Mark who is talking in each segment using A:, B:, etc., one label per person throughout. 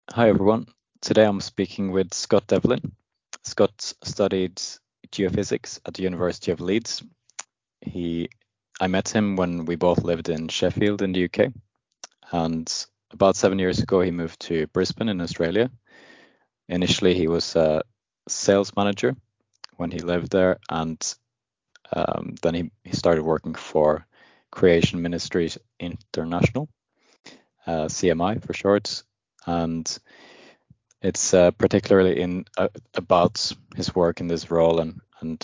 A: Hi everyone. Today I'm speaking with Scott Devlin. Scott studied geophysics at the University of Leeds. I met him when we both lived in Sheffield in the UK, and about 7 years ago he moved to Brisbane in Australia. Initially he was a sales manager when he lived there, and then he started working for Creation Ministries International, CMI for short, and it's particularly about his work in this role and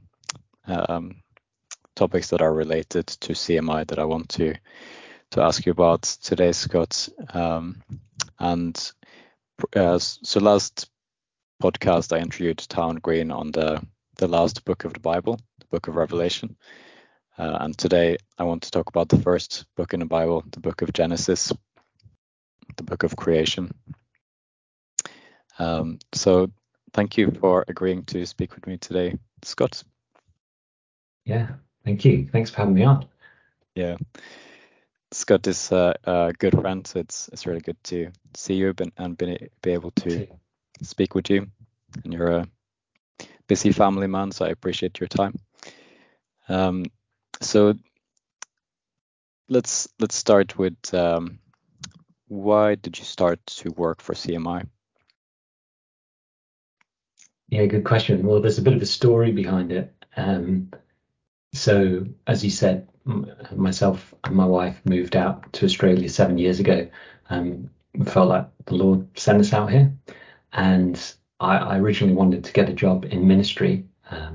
A: topics that are related to CMI that I want to ask you about today, Scott. So last podcast I interviewed Town Green on the last book of the Bible, the book of Revelation. And today I want to talk about the first book in the Bible, the book of Genesis, the book of creation. So thank you for agreeing to speak with me today, Scott.
B: Yeah, thank you. Thanks for having me on.
A: Yeah, Scott is a good friend, so it's really good to see you and be able to speak with you. And you're a busy family man, so I appreciate your time. So let's start with why did you start to work for CMI?
B: Yeah, good question. Well, there's a bit of a story behind it. So, as you said, myself and my wife moved out to Australia 7 years ago. We felt like the Lord sent us out here, and I originally wanted to get a job in ministry,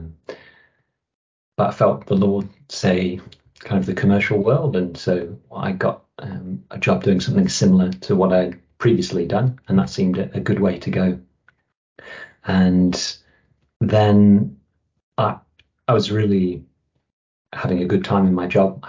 B: but I felt the Lord say kind of the commercial world, and so I got a job doing something similar to what I'd previously done, and that seemed a good way to go. And then I was really having a good time in my job.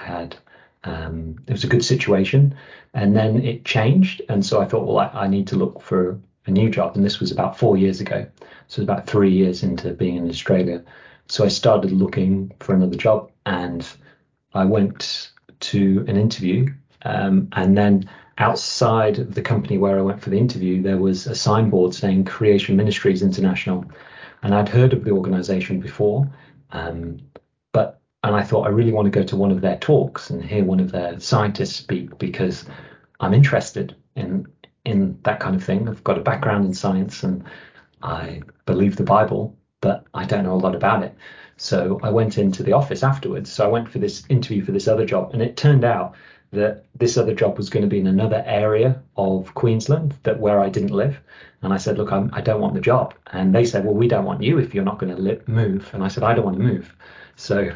B: It was a good situation, and then it changed, and so I thought, well, I need to look for a new job, and this was about 4 years ago, so about 3 years into being in Australia. So I started looking for another job, and I went to an interview, and then outside of the company where I went for the interview, there was a signboard saying Creation Ministries International, and I'd heard of the organization before, and I thought I really want to go to one of their talks and hear one of their scientists speak because I'm interested in that kind of thing. I've got a background in science and I believe the Bible, but I don't know a lot about it. So I went into the office afterwards. So I went for this interview for this other job, and it turned out that this other job was going to be in another area of Queensland that where I didn't live. And I said, look, I don't want the job. And they said, well, we don't want you if you're not going to move. And I said, I don't want to move. So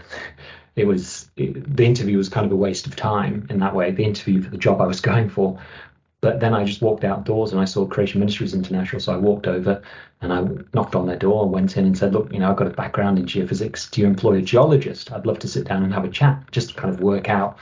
B: the interview was kind of a waste of time in that way, the interview for the job I was going for. But then I just walked outdoors and I saw Creation Ministries International. So I walked over and I knocked on their door, went in and said, look, I've got a background in geophysics. Do you employ a geologist? I'd love to sit down and have a chat, just to kind of work out,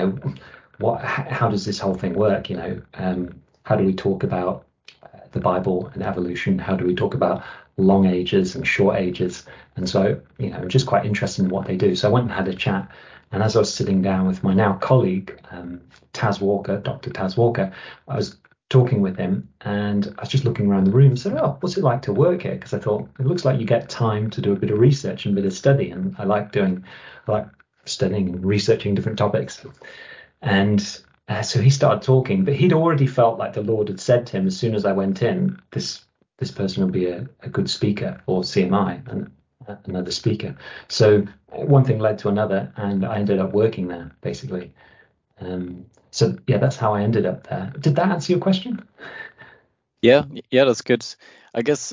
B: how does this whole thing work? How do we talk about the Bible and evolution? How do we talk about long ages and short ages? And so, I'm just quite interested in what they do. So I went and had a chat. And as I was sitting down with my now colleague, Taz Walker, Dr. Taz Walker, I was talking with him and I was just looking around the room and said, oh, what's it like to work here? Because I thought it looks like you get time to do a bit of research and a bit of study. And I like studying and researching different topics. And so he started talking, but he'd already felt like the Lord had said to him as soon as I went in, this person will be a good speaker for CMI and another speaker. So one thing led to another, and I ended up working there basically. So yeah, that's how I ended up there. Did that answer your question?
A: Yeah, that's good. I guess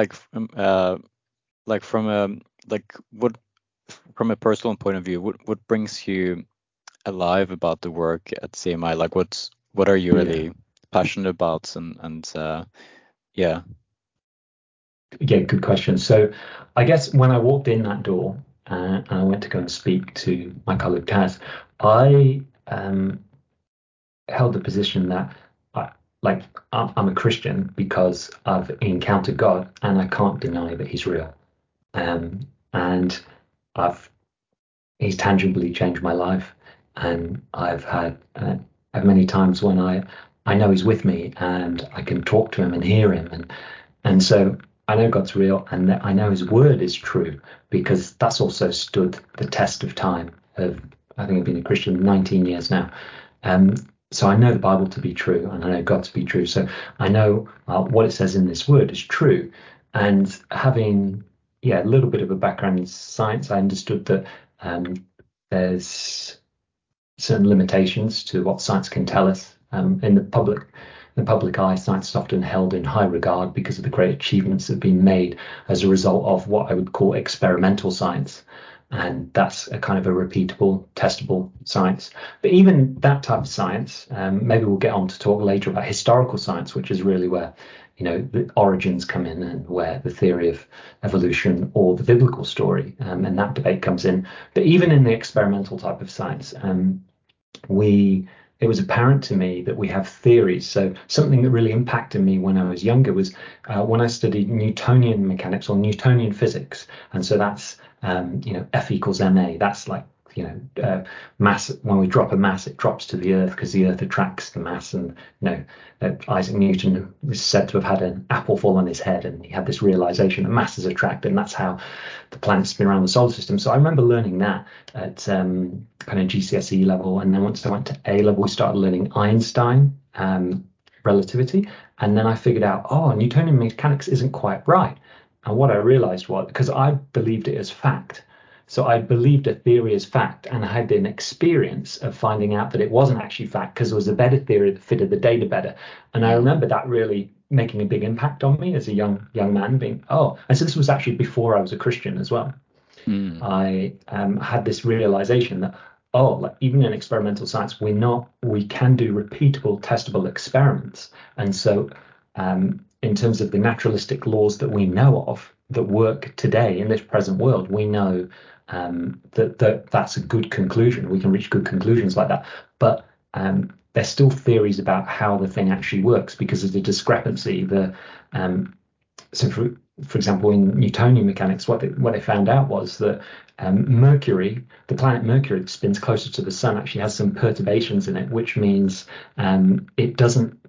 A: from a personal point of view, what brings you alive about the work at CMI? Like what are you really passionate about and yeah.
B: Yeah, good question. So I guess when I walked in that door and I went to go and speak to my colleague Taz, I held the position that I'm a Christian because I've encountered God and I can't deny that He's real. And I've He's tangibly changed my life, and I've had many times when I I know he's with me and I can talk to him and hear him. And so I know God's real and that I know his word is true because that's also stood the test of time. I think I've been a Christian 19 years now. So I know the Bible to be true and I know God to be true. So I know what it says in this word is true. And having, a little bit of a background in science, I understood that there's certain limitations to what science can tell us. In the public eye, science is often held in high regard because of the great achievements that have been made as a result of what I would call experimental science. And that's a kind of a repeatable, testable science. But even that type of science, maybe we'll get on to talk later about historical science, which is really where, the origins come in and where the theory of evolution or the biblical story, and that debate comes in. But even in the experimental type of science, it was apparent to me that we have theories. So something that really impacted me when I was younger was when I studied Newtonian mechanics or Newtonian physics. And so that's, F equals ma. That's like, mass. When we drop a mass, it drops to the earth because the earth attracts the mass. And, Isaac Newton was said to have had an apple fall on his head, and he had this realization that masses attract, and that's how the planets spin around the solar system. So I remember learning that at kind of GCSE level. And then once I went to A level, we started learning Einstein relativity. And then I figured out, Newtonian mechanics isn't quite right. And what I realized was, because I believed it as fact, so I believed a theory as fact, and I had an experience of finding out that it wasn't actually fact because there was a better theory that fitted the data better. And I remember that really making a big impact on me as a young man, being, and so this was actually before I was a Christian as well. I had this realization that, like even in experimental science, we can do repeatable, testable experiments. And so in terms of the naturalistic laws that we know of that work today in this present world, we know that's a good conclusion. We can reach good conclusions like that. But there's still theories about how the thing actually works because of the discrepancy. So for example, in Newtonian mechanics, what they found out was that Mercury, the planet Mercury, that spins closer to the sun, actually has some perturbations in it, which means it doesn't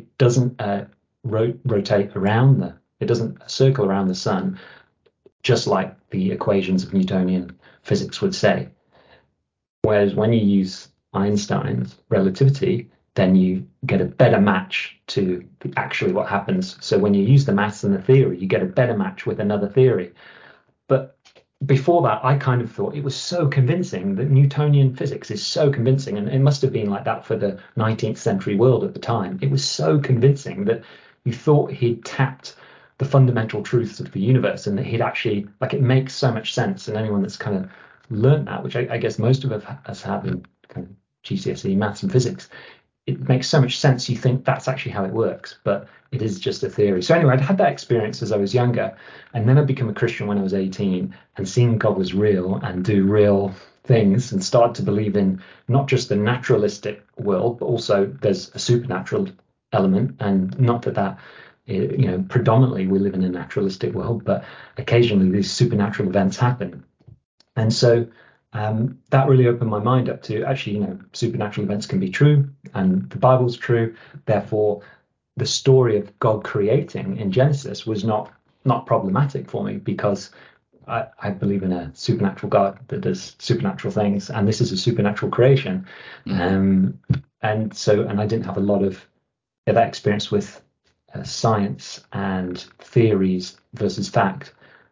B: rotate around it doesn't circle around the sun, just like the equations of Newtonian physics would say. Whereas when you use Einstein's relativity, then you get a better match to actually what happens. So when you use the maths and the theory, you get a better match with another theory. But before that, I kind of thought it was so convincing that Newtonian physics is so convincing. And it must have been like that for the 19th century world at the time. It was so convincing that you thought he'd tapped the fundamental truths of the universe and that he'd actually, like, it makes so much sense. And anyone that's kind of learned that, which I guess most of us have in kind of GCSE maths and physics, it makes so much sense. You think that's actually how it works, but it is just a theory. So anyway, I'd had that experience as I was younger, and then I became a Christian when I was 18, and seeing God was real and do real things, and started to believe in not just the naturalistic world, but also there's a supernatural element. And not that predominantly we live in a naturalistic world, but occasionally these supernatural events happen. And so that really opened my mind up to actually, supernatural events can be true and the Bible's true. Therefore, the story of God creating in Genesis was not problematic for me because I believe in a supernatural God that does supernatural things, and this is a supernatural creation. And I didn't have a lot of that experience with science and theories versus fact.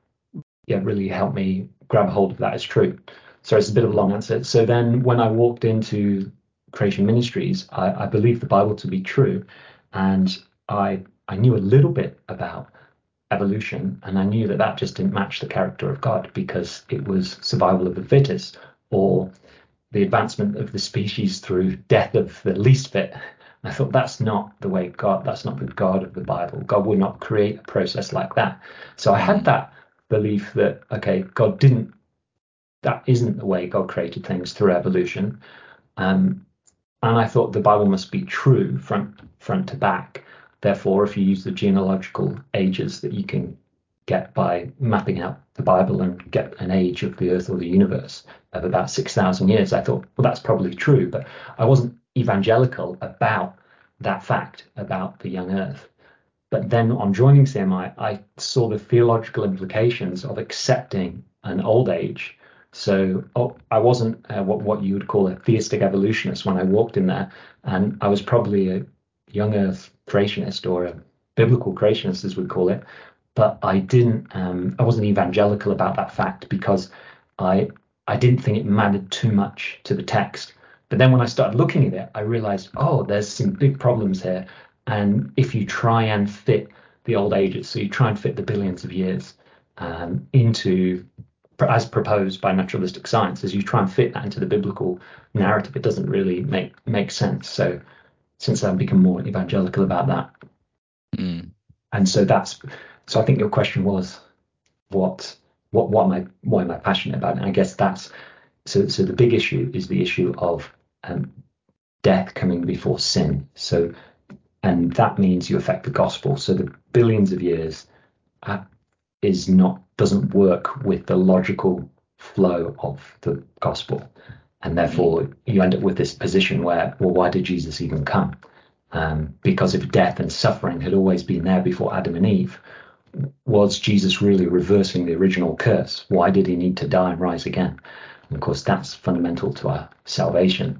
B: Really helped me grab hold of that as true. So it's a bit of a long answer. So then when I walked into Creation Ministries, I believed the Bible to be true. And I knew a little bit about evolution, and I knew that just didn't match the character of God because it was survival of the fittest or the advancement of the species through death of the least fit. And I thought that's not the way God, that's not the God of the Bible. God would not create a process like that. So I had that belief that, okay, that isn't the way God created things through evolution. And I thought the Bible must be true front to back. Therefore, if you use the genealogical ages that you can get by mapping out the Bible and get an age of the earth or the universe of about 6,000 years, I thought, well, that's probably true. But I wasn't evangelical about that fact about the young Earth. But then on joining CMI, I saw the theological implications of accepting an old age. So I wasn't what you would call a theistic evolutionist when I walked in there, and I was probably a young Earth creationist, or a biblical creationist, as we call it. But I wasn't evangelical about that fact, because I didn't think it mattered too much to the text. But then when I started looking at it, I realized, oh, there's some big problems here. And if you try and fit the old ages, so you try and fit the billions of years into, as proposed by naturalistic science, as you try and fit that into the biblical narrative, it doesn't really make sense. So since I've become more evangelical about that. And so I think your question was, what am I passionate about? And I guess that's, so the big issue is the issue of death coming before sin. So, and that means you affect the gospel. So the billions of years doesn't work with the logical flow of the gospel. And therefore you end up with this position where, well, why did Jesus even come? Because if death and suffering had always been there before Adam and Eve, was Jesus really reversing the original curse? Why did he need to die and rise again? And of course, that's fundamental to our salvation.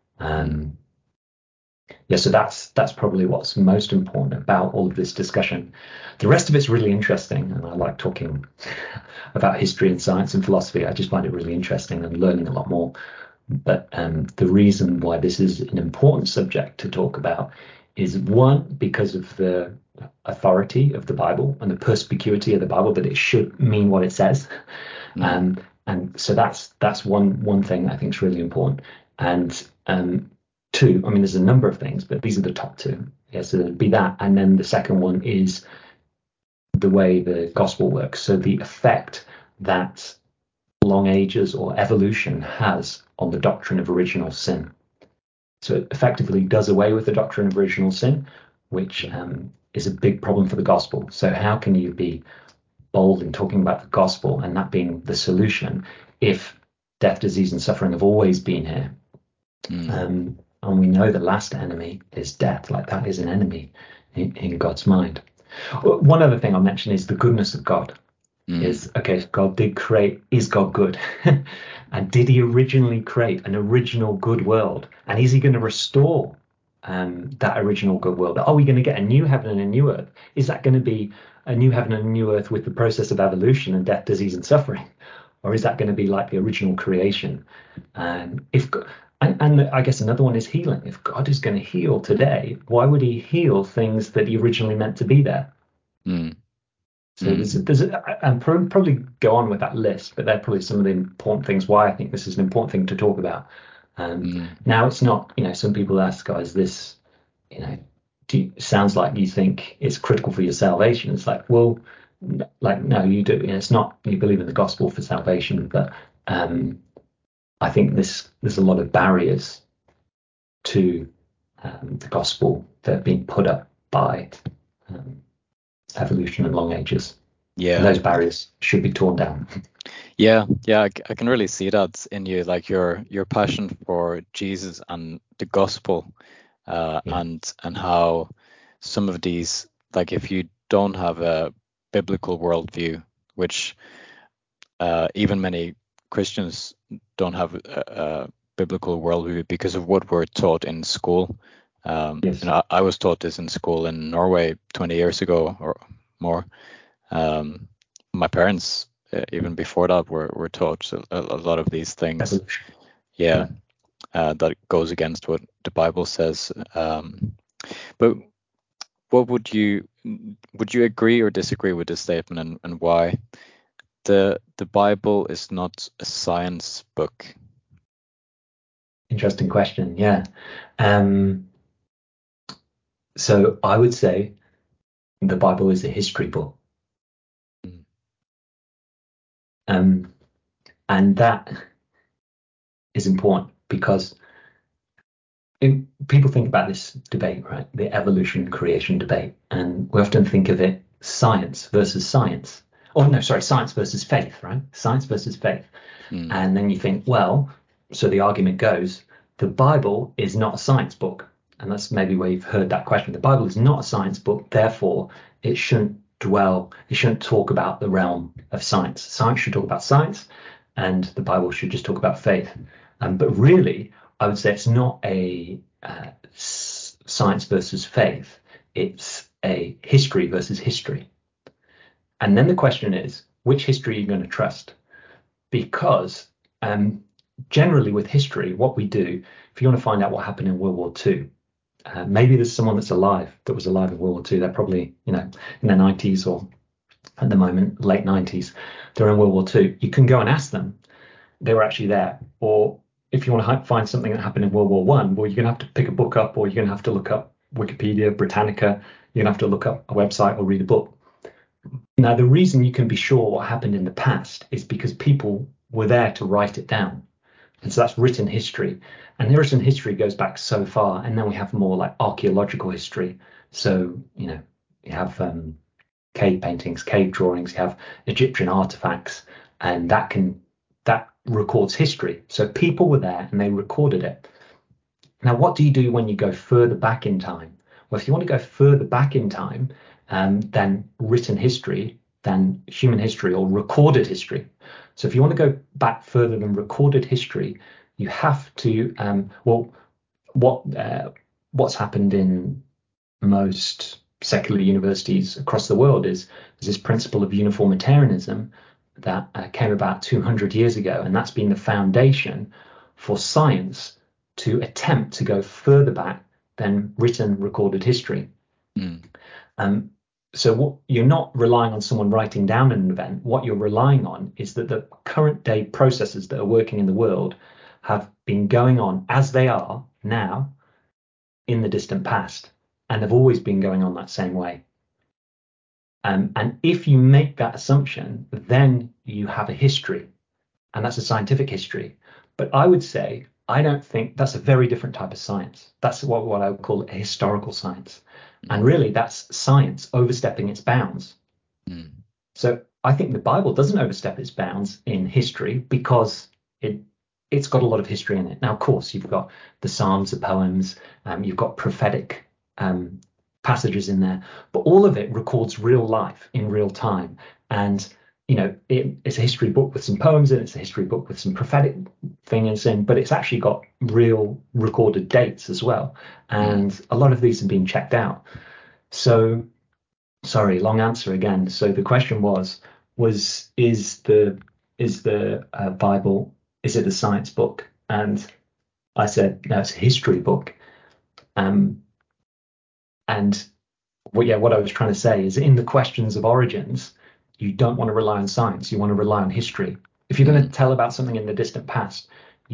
B: So that's probably what's most important about all of this discussion. The rest of it's really interesting, and I like talking about history and science and philosophy. I just find it really interesting and learning a lot more. But the reason why this is an important subject to talk about is, one, because of the authority of the Bible and the perspicuity of the Bible, that it should mean what it says. And so that's one thing I think is really important. And two, I mean, there's a number of things, but these are the top two. Yeah, so there'd be that. And then the second one is the way the gospel works. So the effect that long ages or evolution has on the doctrine of original sin. So it effectively does away with the doctrine of original sin, which is a big problem for the gospel. So how can you be bold in talking about the gospel and that being the solution if death, disease, and suffering have always been here? And we know the last enemy is death. Like, that is an enemy in God's mind. One other thing I'll mention is the goodness of God. Is, okay, God did create, is God good? And did he originally create an original good world? And is he going to restore that original good world? Are we going to get a new heaven and a new earth? Is that going to be a new heaven and a new earth with the process of evolution and death, disease, and suffering? Or is that going to be like the original creation? And I guess another one is healing. If God is going to heal today, why would he heal things that he originally meant to be there? So and probably go on with that list, but they're probably some of the important things why I think this is an important thing to talk about. Now, it's not, some people ask, guys, this, sounds like you think it's critical for your salvation. It's like, well, no, you do. It's not, you believe in the gospel for salvation, but I think there's a lot of barriers to the gospel that are being put up by evolution and long ages.
A: Yeah,
B: and those barriers should be torn down.
A: Yeah, I can really see that in you, like your passion for Jesus and the gospel, and how some of these, like, if you don't have a biblical worldview, which even many Christians don't have a biblical worldview because of what we're taught in school.
B: Yes.
A: I was taught this in school in Norway 20 years ago or more. My parents, even before that, were taught a lot of these things. That goes against what the Bible says. But what would you agree or disagree with this statement, and why? The Bible is not a science book.
B: Interesting question. Yeah. So I would say the Bible is a history book. And that is important because people think about this debate, right? The evolution creation debate. And we often think of it science versus science. Oh, no, sorry, science versus faith, right? Science versus faith. And then you think, well, so the argument goes, the Bible is not a science book. and that's maybe where you've heard that question. The Bible is not a science book, therefore it shouldn't talk about the realm of science. Science should talk about science, and the Bible should just talk about faith. But really, I would say it's not a science versus faith. It's a history versus history. And then the question is, which history are you going to trust? Because generally with history, what we do, if you want to find out what happened in World War II, maybe there's someone that was alive in World War II. They're probably, in their 90s, or at the moment, late 90s. They're in World War II. You can go and ask them. They were actually there. Or if you want to find something that happened in World War I, well, you're going to have to pick a book up, or you're going to have to look up Wikipedia, Britannica. You're going to have to look up a website or read a book. Now, the reason you can be sure what happened in the past is because people were there to write it down. And so that's written history. And the written history goes back so far. And then we have more like archaeological history. So, you have cave paintings, cave drawings, you have Egyptian artifacts, and that records history. So people were there and they recorded it. Now, what do you do when you go further back in time? Well, if you want to go further back in time than written history, than human history or recorded history. So if you want to go back further than recorded history, you have to, what's happened in most secular universities across the world is this principle of uniformitarianism that came about 200 years ago. And that's been the foundation for science to attempt to go further back than written recorded history. So you're not relying on someone writing down an event. What you're relying on is that the current day processes that are working in the world have been going on as they are now in the distant past, and have always been going on that same way. And if you make that assumption, then you have a history, and that's a scientific history. But I would say, I don't think that's a very different type of science. That's what I would call a historical science. And really, that's science overstepping its bounds. So I think the Bible doesn't overstep its bounds in history because it's got a lot of history in it. Now, of course, you've got the Psalms, the poems, you've got prophetic passages in there, but all of it records real life in real time. And it's a history book with some poems in it, it's a history book with some prophetic things in, but it's actually got real recorded dates as well. And a lot of these have been checked out. So, sorry, long answer again. So the question was is the Bible, is it a science book? And I said, no, it's a history book. And what I was trying to say is, in the questions of origins, you don't want to rely on science. You want to rely on history. If you're going to tell about something in the distant past,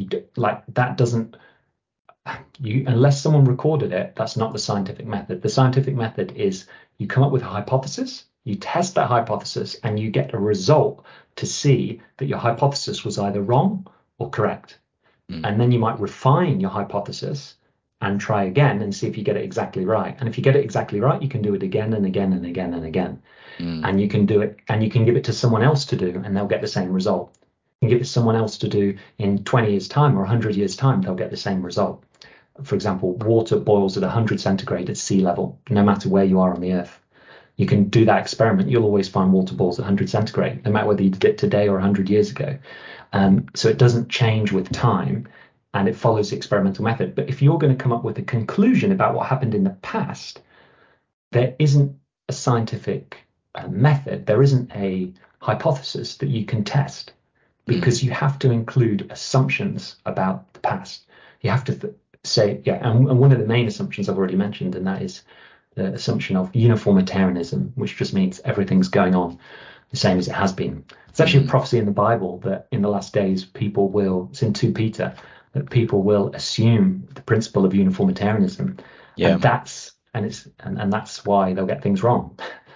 B: unless someone recorded it, that's not the scientific method. The scientific method is you come up with a hypothesis, you test that hypothesis, and you get a result to see that your hypothesis was either wrong or correct. And then you might refine your hypothesis and try again and see if you get it exactly right. And if you get it exactly right, you can do it again and again and again and again. And you can do it, and you can give it to someone else to do, and they'll get the same result. You can give it to someone else to do in 20 years' time or 100 years' time, they'll get the same result. For example, water boils at 100 centigrade at sea level, no matter where you are on the earth. You can do that experiment. You'll always find water boils at 100 centigrade, no matter whether you did it today or 100 years ago. So it doesn't change with time, and it follows the experimental method. But if you're going to come up with a conclusion about what happened in the past, there isn't a scientific method. There isn't a hypothesis that you can test, because you have to include assumptions about the past. You have to say, and one of the main assumptions I've already mentioned, and that is the assumption of uniformitarianism, which just means everything's going on the same as it has been. It's actually a prophecy in the Bible that in the last days it's in 2 Peter, that people will assume the principle of uniformitarianism. Yeah. And that's why they'll get things wrong.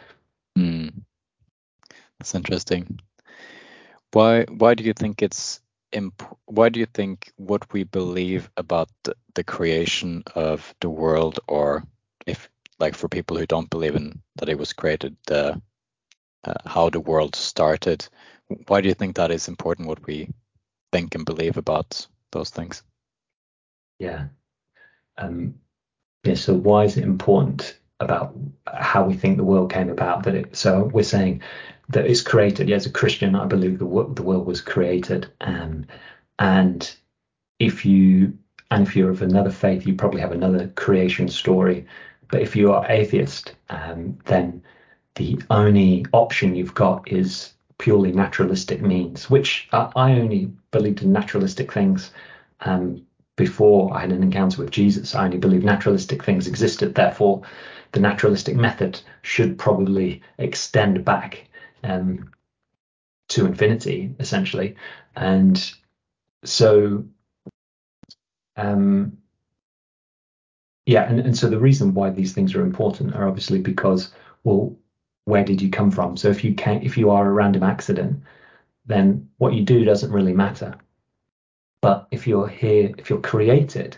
A: That's interesting. Why do you think why do you think what we believe about the creation of the world, or if, like, for people who don't believe in that it was created, how the world started, why do you think that is important, what we think and believe about those things?
B: Yeah. Yeah, so why is it important about how we think the world came about? So we're saying that it's created. Yeah, as a Christian, I believe the world was created, and if you if you're of another faith, you probably have another creation story. But if you are atheist, then the only option you've got is purely naturalistic means, which I only believed in naturalistic things before I had an encounter with Jesus. I only believed naturalistic things existed. Therefore, the naturalistic method should probably extend back to infinity, essentially. And so, yeah, and so the reason why these things are important are obviously because, well, where did you come from? So if you are a random accident, then what you do doesn't really matter. But if you're here, if you're created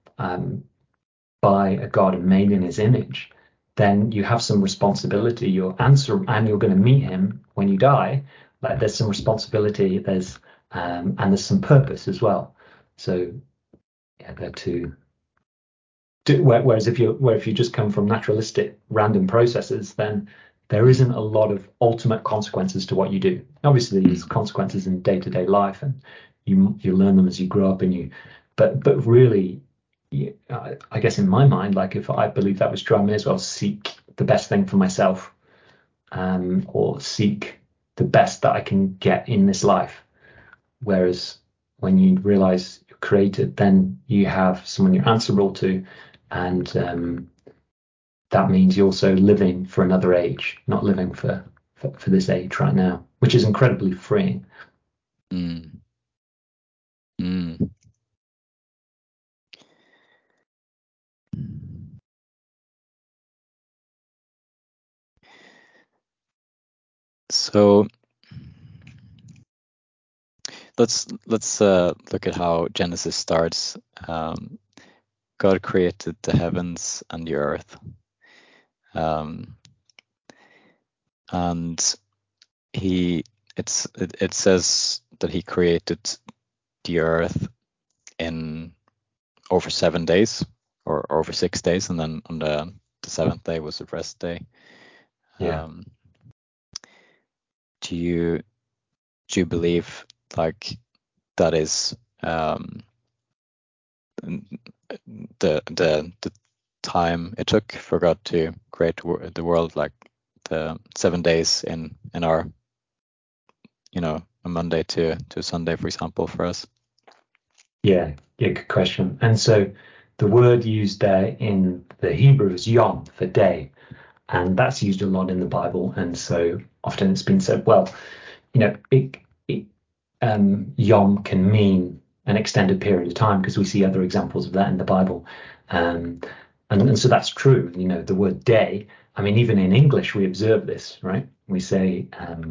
B: by a God and made in His image, then you have some responsibility. You'll answer, and you're going to meet Him when you die. Like there's some responsibility. And there's some purpose as well. So yeah, they're two. Whereas if you just come from naturalistic random processes, then there isn't a lot of ultimate consequences to what you do. Obviously, there's consequences in day-to-day life, and you learn them as you grow up, but really, I guess in my mind, like if I believe that was true, I may as well seek the best thing for myself, or seek the best that I can get in this life. Whereas when you realize you're created, then you have someone you're answerable to, and that means you're also living for another age, not living for this age right now, which is incredibly freeing.
A: Mm. Mm. So let's look at how Genesis starts. God created the heavens and the earth, and it says that He created the earth in over 7 days, or over 6 days, and then on the seventh day was a rest day.
B: Yeah.
A: Do you believe like that is the time it took for God to create the world, like the 7 days in our, a Monday to Sunday, for example, for us?
B: Yeah, good question. And so the word used there in the Hebrew is yom, for day, and that's used a lot in the Bible. And so often it's been said, well, yom can mean an extended period of time, because we see other examples of that in the Bible. And so that's true. The word day, I mean, even in English, we observe this, right? We say,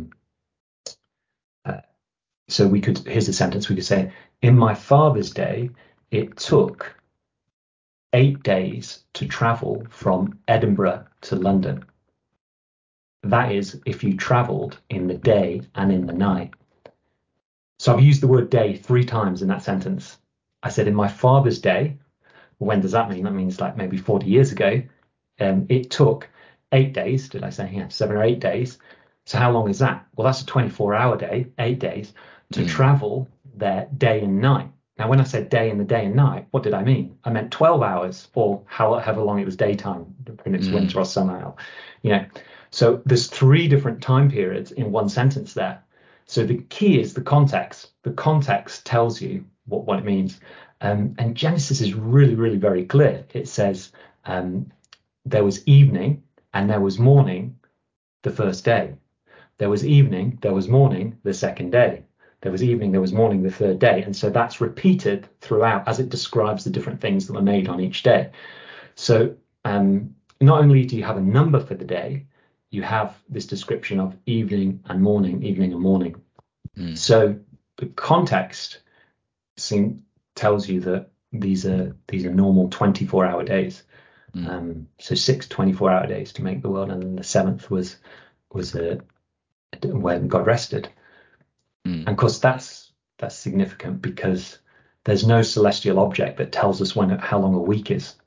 B: so here's a sentence we could say, in my father's day, it took 8 days to travel from Edinburgh to London. That is, if you traveled in the day and in the night. So I've used the word day 3 times in that sentence. I said, in my father's day. When does that mean? That means like maybe 40 years ago. It took 8 days. Did I say? Yeah, 7 or 8 days. So how long is that? Well, that's a 24-hour day, 8 days, to travel there day and night. Now, when I said day and the day and night, what did I mean? I meant 12 hours, or however long it was daytime, when it's winter or summer. So there's 3 different time periods in one sentence there. So the key is the context. The context tells you what it means. And Genesis is really, really very clear. It says there was evening and there was morning the first day. There was evening, there was morning the second day. There was evening, there was morning the third day. And so that's repeated throughout as it describes the different things that were made on each day. So not only do you have a number for the day, you have this description of evening and morning, evening and morning. So the context tells you that these are normal 24-hour days. So 6 24-hour days to make the world, and then the 7th was when God rested. And of course that's significant, because there's no celestial object that tells us how long a week is.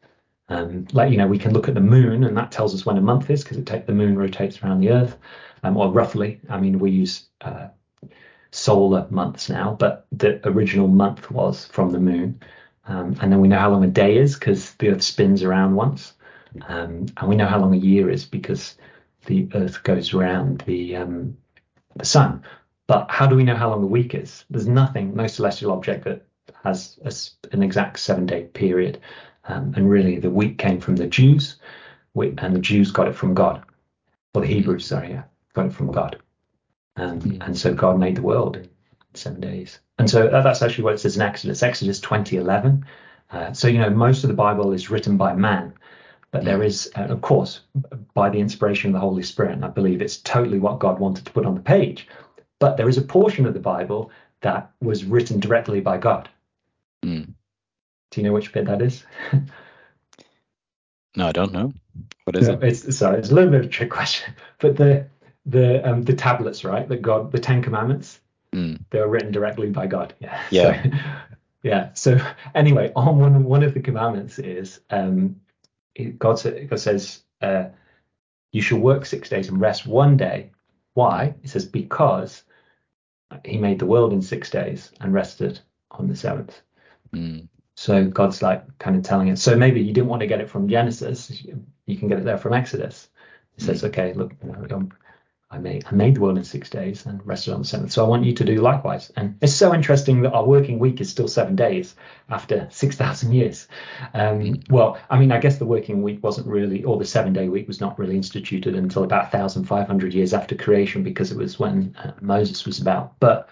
B: Like, we can look at the moon, and that tells us when a month is, because the moon rotates around the Earth, or roughly. I mean, we use solar months now, but the original month was from the moon. And then we know how long a day is because the Earth spins around once. And we know how long a year is because the Earth goes around the sun. But how do we know how long a week is? There's nothing, no celestial object that has an exact 7-day period. And really, the week came from the Jews, and the Jews got it from God. Or the Hebrews, sorry, yeah, got it from God. And so God made the world in 7 days. And so that's actually what it says in Exodus 20:11. So, most of the Bible is written by man, but there is, of course, by the inspiration of the Holy Spirit. And I believe it's totally what God wanted to put on the page. But there is a portion of the Bible that was written directly by God. Do you know which bit that is?
A: No, I don't know. What is it?
B: It's a little bit of a trick question, but the tablets, right? The Ten Commandments, they were written directly by God. Yeah.
A: Yeah.
B: So, yeah. So anyway, on one of the commandments is God says you shall work 6 days and rest one day. Why? It says because He made the world in 6 days and rested on the seventh. So God's like kind of telling us. So maybe you didn't want to get it from Genesis. You can get it there from Exodus. It says, okay, look, I made the world in 6 days and rested on the seventh. So I want you to do likewise. And it's so interesting that our working week is still 7 days after 6,000 years. Well, I mean, I guess the working week wasn't really, or the 7-day week was not really instituted until about 1,500 years after creation, because it was when Moses was about. But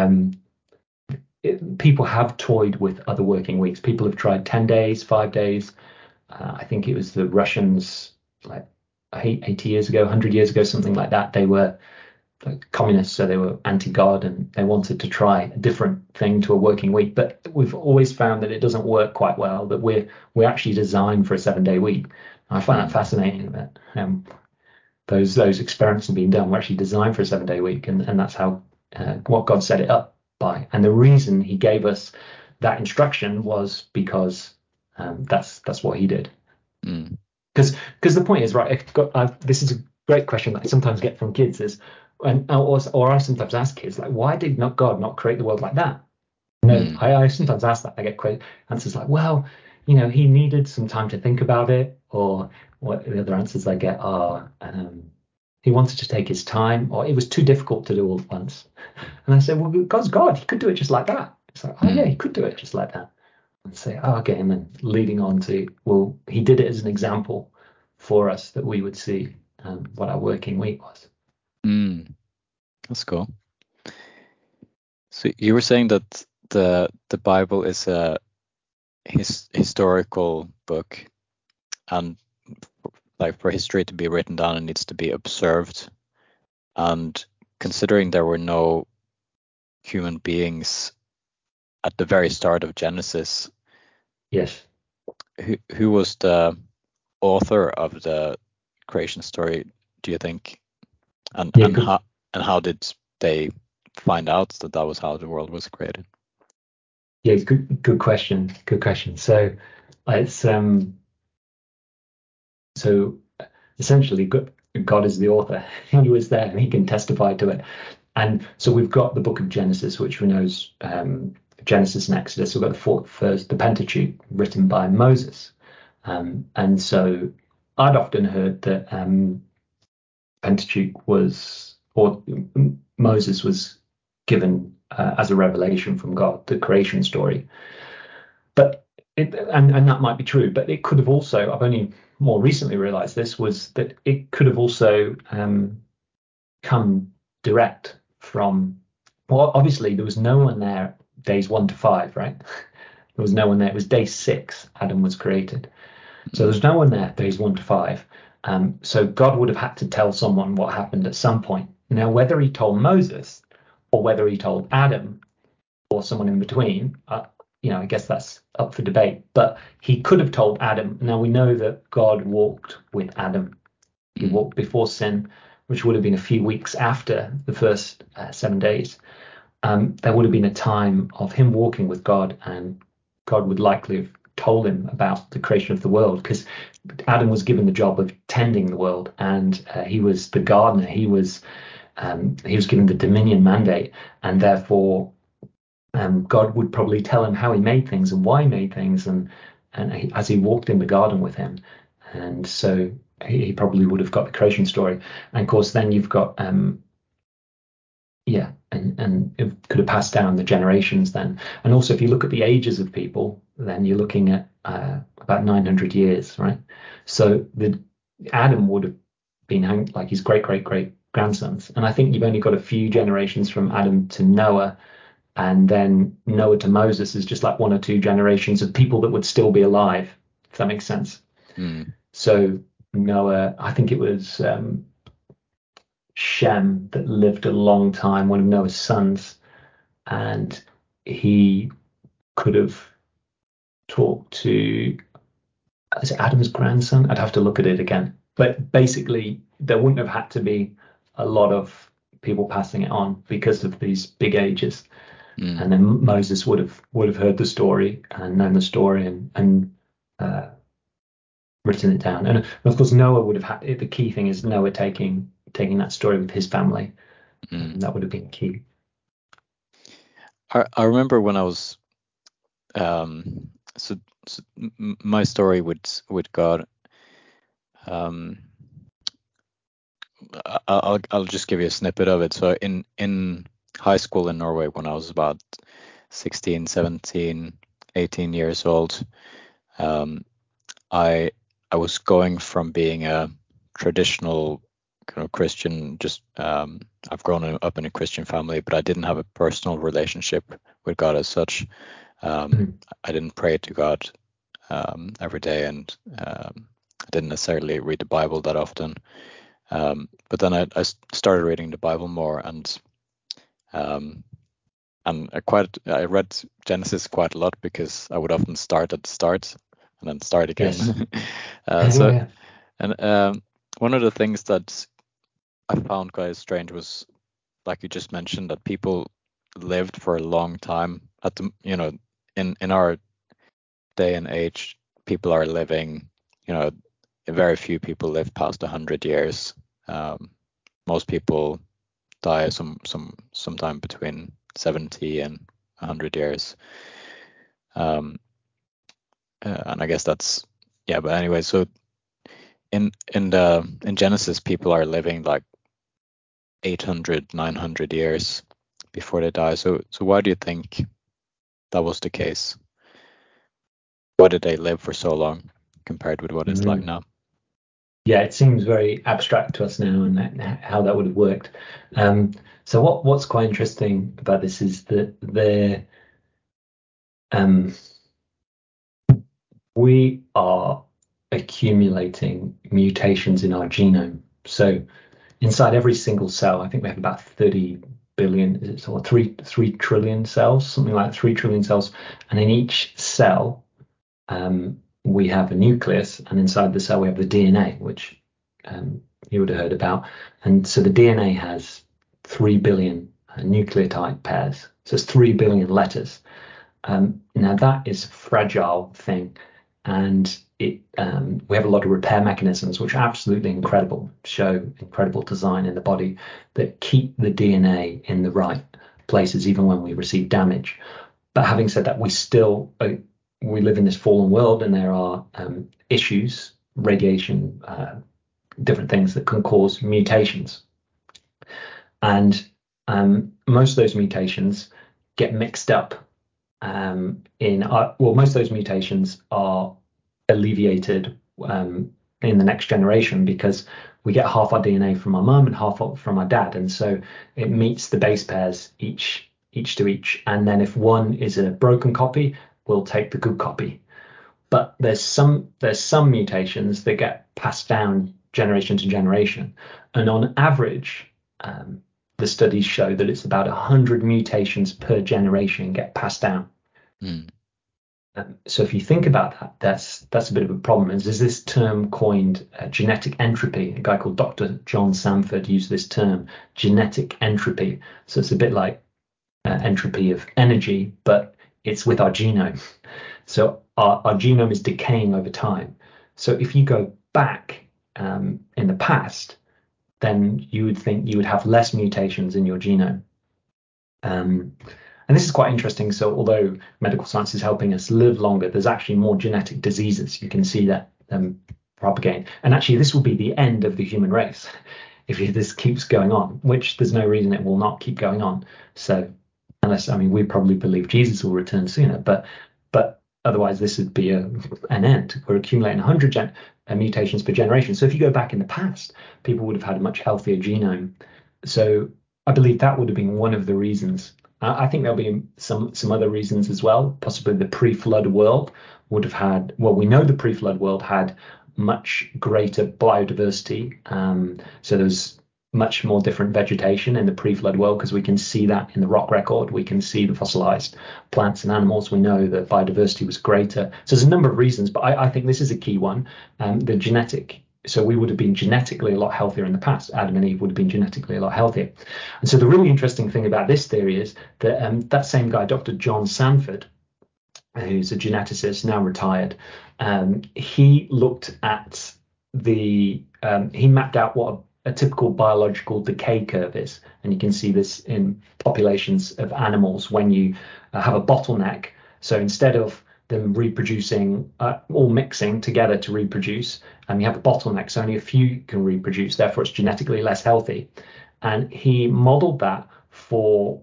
B: people have toyed with other working weeks. People have tried 10 days, 5 days. I think it was the Russians, like 80 years ago, 100 years ago, something like that. They were like communists, so they were anti-God, and they wanted to try a different thing to a working week. But we've always found that it doesn't work quite well, that we're actually designed for a 7-day week. I find that fascinating, that those experiments have been done. We're actually designed for a 7-day week, and that's how what God set it up by. And the reason He gave us that instruction was because that's what He did. Because the point is, right, this is a great question that I sometimes get from kids is, or I sometimes ask kids, like, why did not God not create the world like that? I sometimes ask that. I get answers like, well, He needed some time to think about it, or what the other answers I get are, He wanted to take His time, or it was too difficult to do all at once. And I say, well, God's God. He could do it just like that. It's like, oh yeah, He could do it just like that. And say, oh, okay, and then leading on to, well, He did it as an example for us that we would see what our working week was.
A: That's cool. So you were saying that the Bible is a historical book, and like for history to be written down, it needs to be observed. And considering there were no human beings at the very start of Genesis,
B: yes,
A: who was the author of the creation story, do you think? And how did they find out that was how the world was created?
B: Yeah, good question. Good question. So it's so essentially God is the author. He was there and He can testify to it. And so we've got the book of Genesis, which we know is Genesis and Exodus. We've got the Pentateuch written by Moses. And so I'd often heard that Pentateuch Moses was given as a revelation from God, the creation story. But and that might be true, but it could have also, I've only more recently realized this, was that it could have also come direct from, well, obviously there was no one there days 1 to 5, right? There was no one there. It was day 6 Adam was created. So there's no one there days 1 to 5. So God would have had to tell someone what happened at some point. Now, whether He told Moses or whether He told Adam or someone in between, I guess that's up for debate. But He could have told Adam. Now, we know that God walked with Adam. He walked before sin, which would have been a few weeks after the first 7 days. There would have been a time of Him walking with God, and God would likely have told him about the creation of the world, because Adam was given the job of tending the world, and he was the gardener. He was given the dominion mandate, and therefore God would probably tell him how he made things and why he made things, and as he walked in the garden with him. And so he probably would have got the creation story. And of course, then you've got and it could have passed down the generations then. And also, if you look at the ages of people, then you're looking at about 900 years, right? So the Adam would have been like his great grandsons, and I think you've only got a few generations from Adam to Noah, and then Noah to Moses is just like one or two generations of people that would still be alive, if that makes sense. So Noah, I think it was Shem that lived a long time, one of Noah's sons, and he could have talked to, is it Adam's grandson? I'd have to look at it again. But basically, there wouldn't have had to be a lot of people passing it on because of these big ages. And then Moses would have heard the story and known the story and written it down. And of course, Noah would have had, the key thing is Noah taking that story with his family. That would have been key.
A: I remember when I was my story with God. I'll just give you a snippet of it. So in high school in Norway, when I was about 16, 17, 18 years old, I was going from being a traditional kind of Christian, just I've grown up in a Christian family, but I didn't have a personal relationship with God as such. I didn't pray to God every day, and I didn't necessarily read the Bible that often. But then I started reading the Bible more, and I read Genesis quite a lot because I would often start at the start and then start again.
B: Yes.
A: And one of the things that I found quite strange was, like you just mentioned, that people lived for a long time. In our day and age, people are living, very few people live past 100 years. Most people die sometime between 70 and 100 years. And I guess that's, but anyway, so in Genesis, people are living like 800, 900 years before they die. So why do you think that was the case? Why did they live for so long compared with what it's like now?
B: Yeah, it seems very abstract to us now, and how that would have worked. So what's quite interesting about this is that we are accumulating mutations in our genome. So inside every single cell, I think we have about 30 billion, or 3 trillion cells, something like 3 trillion cells, and in each cell, we have a nucleus, and inside the cell we have the DNA, which you would have heard about. And so the DNA has 3 billion nucleotide pairs. So it's 3 billion letters. Now that is a fragile thing, and we have a lot of repair mechanisms which are absolutely incredible, show incredible design in the body that keep the DNA in the right places even when we receive damage. But having said that, we live in this fallen world, and there are issues, radiation, different things that can cause mutations. And most of those mutations get mixed up most of those mutations are alleviated in the next generation, because we get half our DNA from our mum and half from our dad. And so it meets the base pairs each to each. And then if one is a broken copy, we'll take the good copy. But there's some mutations that get passed down generation to generation, and on average, the studies show that it's about 100 mutations per generation get passed down. So if you think about that, that's a bit of a problem. There's this term coined genetic entropy. A guy called Dr. John Sanford used this term, genetic entropy. So it's a bit like entropy of energy, but it's with our genome. So our genome is decaying over time. So if you go back in the past, then you would think you would have less mutations in your genome. And this is quite interesting. So although medical science is helping us live longer, there's actually more genetic diseases. You can see that propagating. And actually, this will be the end of the human race if this keeps going on, which there's no reason it will not keep going on. So unless, I mean, we probably believe Jesus will return sooner, but otherwise this would be an end. We're accumulating 100 mutations per generation. So if you go back in the past, people would have had a much healthier genome. So I believe that would have been one of the reasons. I think there'll be some other reasons as well. Possibly the pre-flood world would have had, well, we know the pre-flood world had much greater biodiversity. So there's much more different vegetation in the pre-flood world because we can see that in the rock record. We can see the fossilized plants and animals. We know that biodiversity was greater. So there's a number of reasons, but I think this is a key one. The genetic. So we would have been genetically a lot healthier in the past. Adam and Eve would have been genetically a lot healthier. And so the really interesting thing about this theory is that that same guy, Dr. John Sanford, who's a geneticist, now retired, he looked at he mapped out what a typical biological decay curve is. And you can see this in populations of animals when you have a bottleneck. So instead of them reproducing, all mixing together to reproduce, and you have a bottleneck, so only a few can reproduce, therefore it's genetically less healthy. And he modeled that for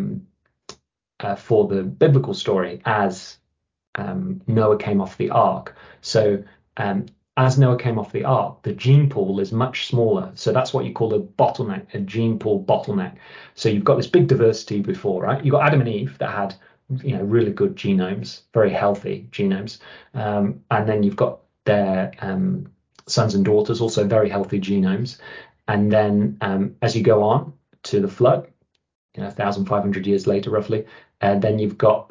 B: the biblical story as Noah came off the ark. So as Noah came off the ark, the gene pool is much smaller. So that's what you call a bottleneck, a gene pool bottleneck. So you've got this big diversity before, right? You've got Adam and Eve that had really good genomes, very healthy genomes. And then you've got their sons and daughters, also very healthy genomes. And then as you go on to the flood, 1,500 years later, roughly, then you've got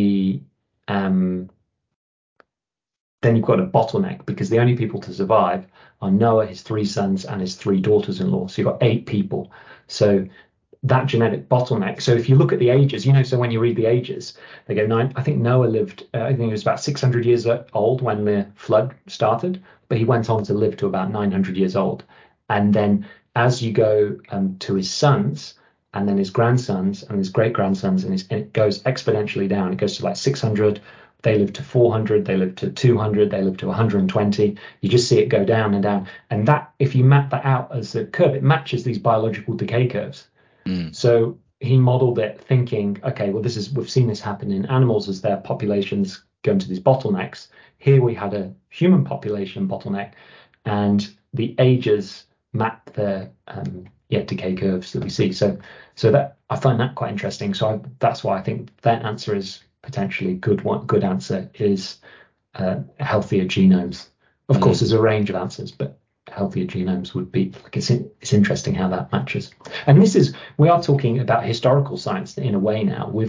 B: then you've got a bottleneck because the only people to survive are Noah, his 3 sons, and his 3 daughters-in-law. So you've got 8 people. So that genetic bottleneck. So if you look at the ages, so when you read the ages, they go 9. I think Noah lived, I think he was about 600 years old when the flood started, but he went on to live to about 900 years old. And then as you go to his sons, and then his grandsons and his great grandsons, and it goes exponentially down. It goes to like 600. They live to 400. They live to 200. They live to 120. You just see it go down and down. And that, if you map that out as a curve, it matches these biological decay curves. So he modeled it thinking, okay, well, we've seen this happen in animals as their populations go into these bottlenecks. Here we had a human population bottleneck, and the ages map the decay curves that we see. So that I find that quite interesting. So that's why I think that answer is potentially good. One good answer is healthier genomes. Of course, there's a range of answers, but healthier genomes would be like it's interesting how that matches. And we are talking about historical science in a way now. We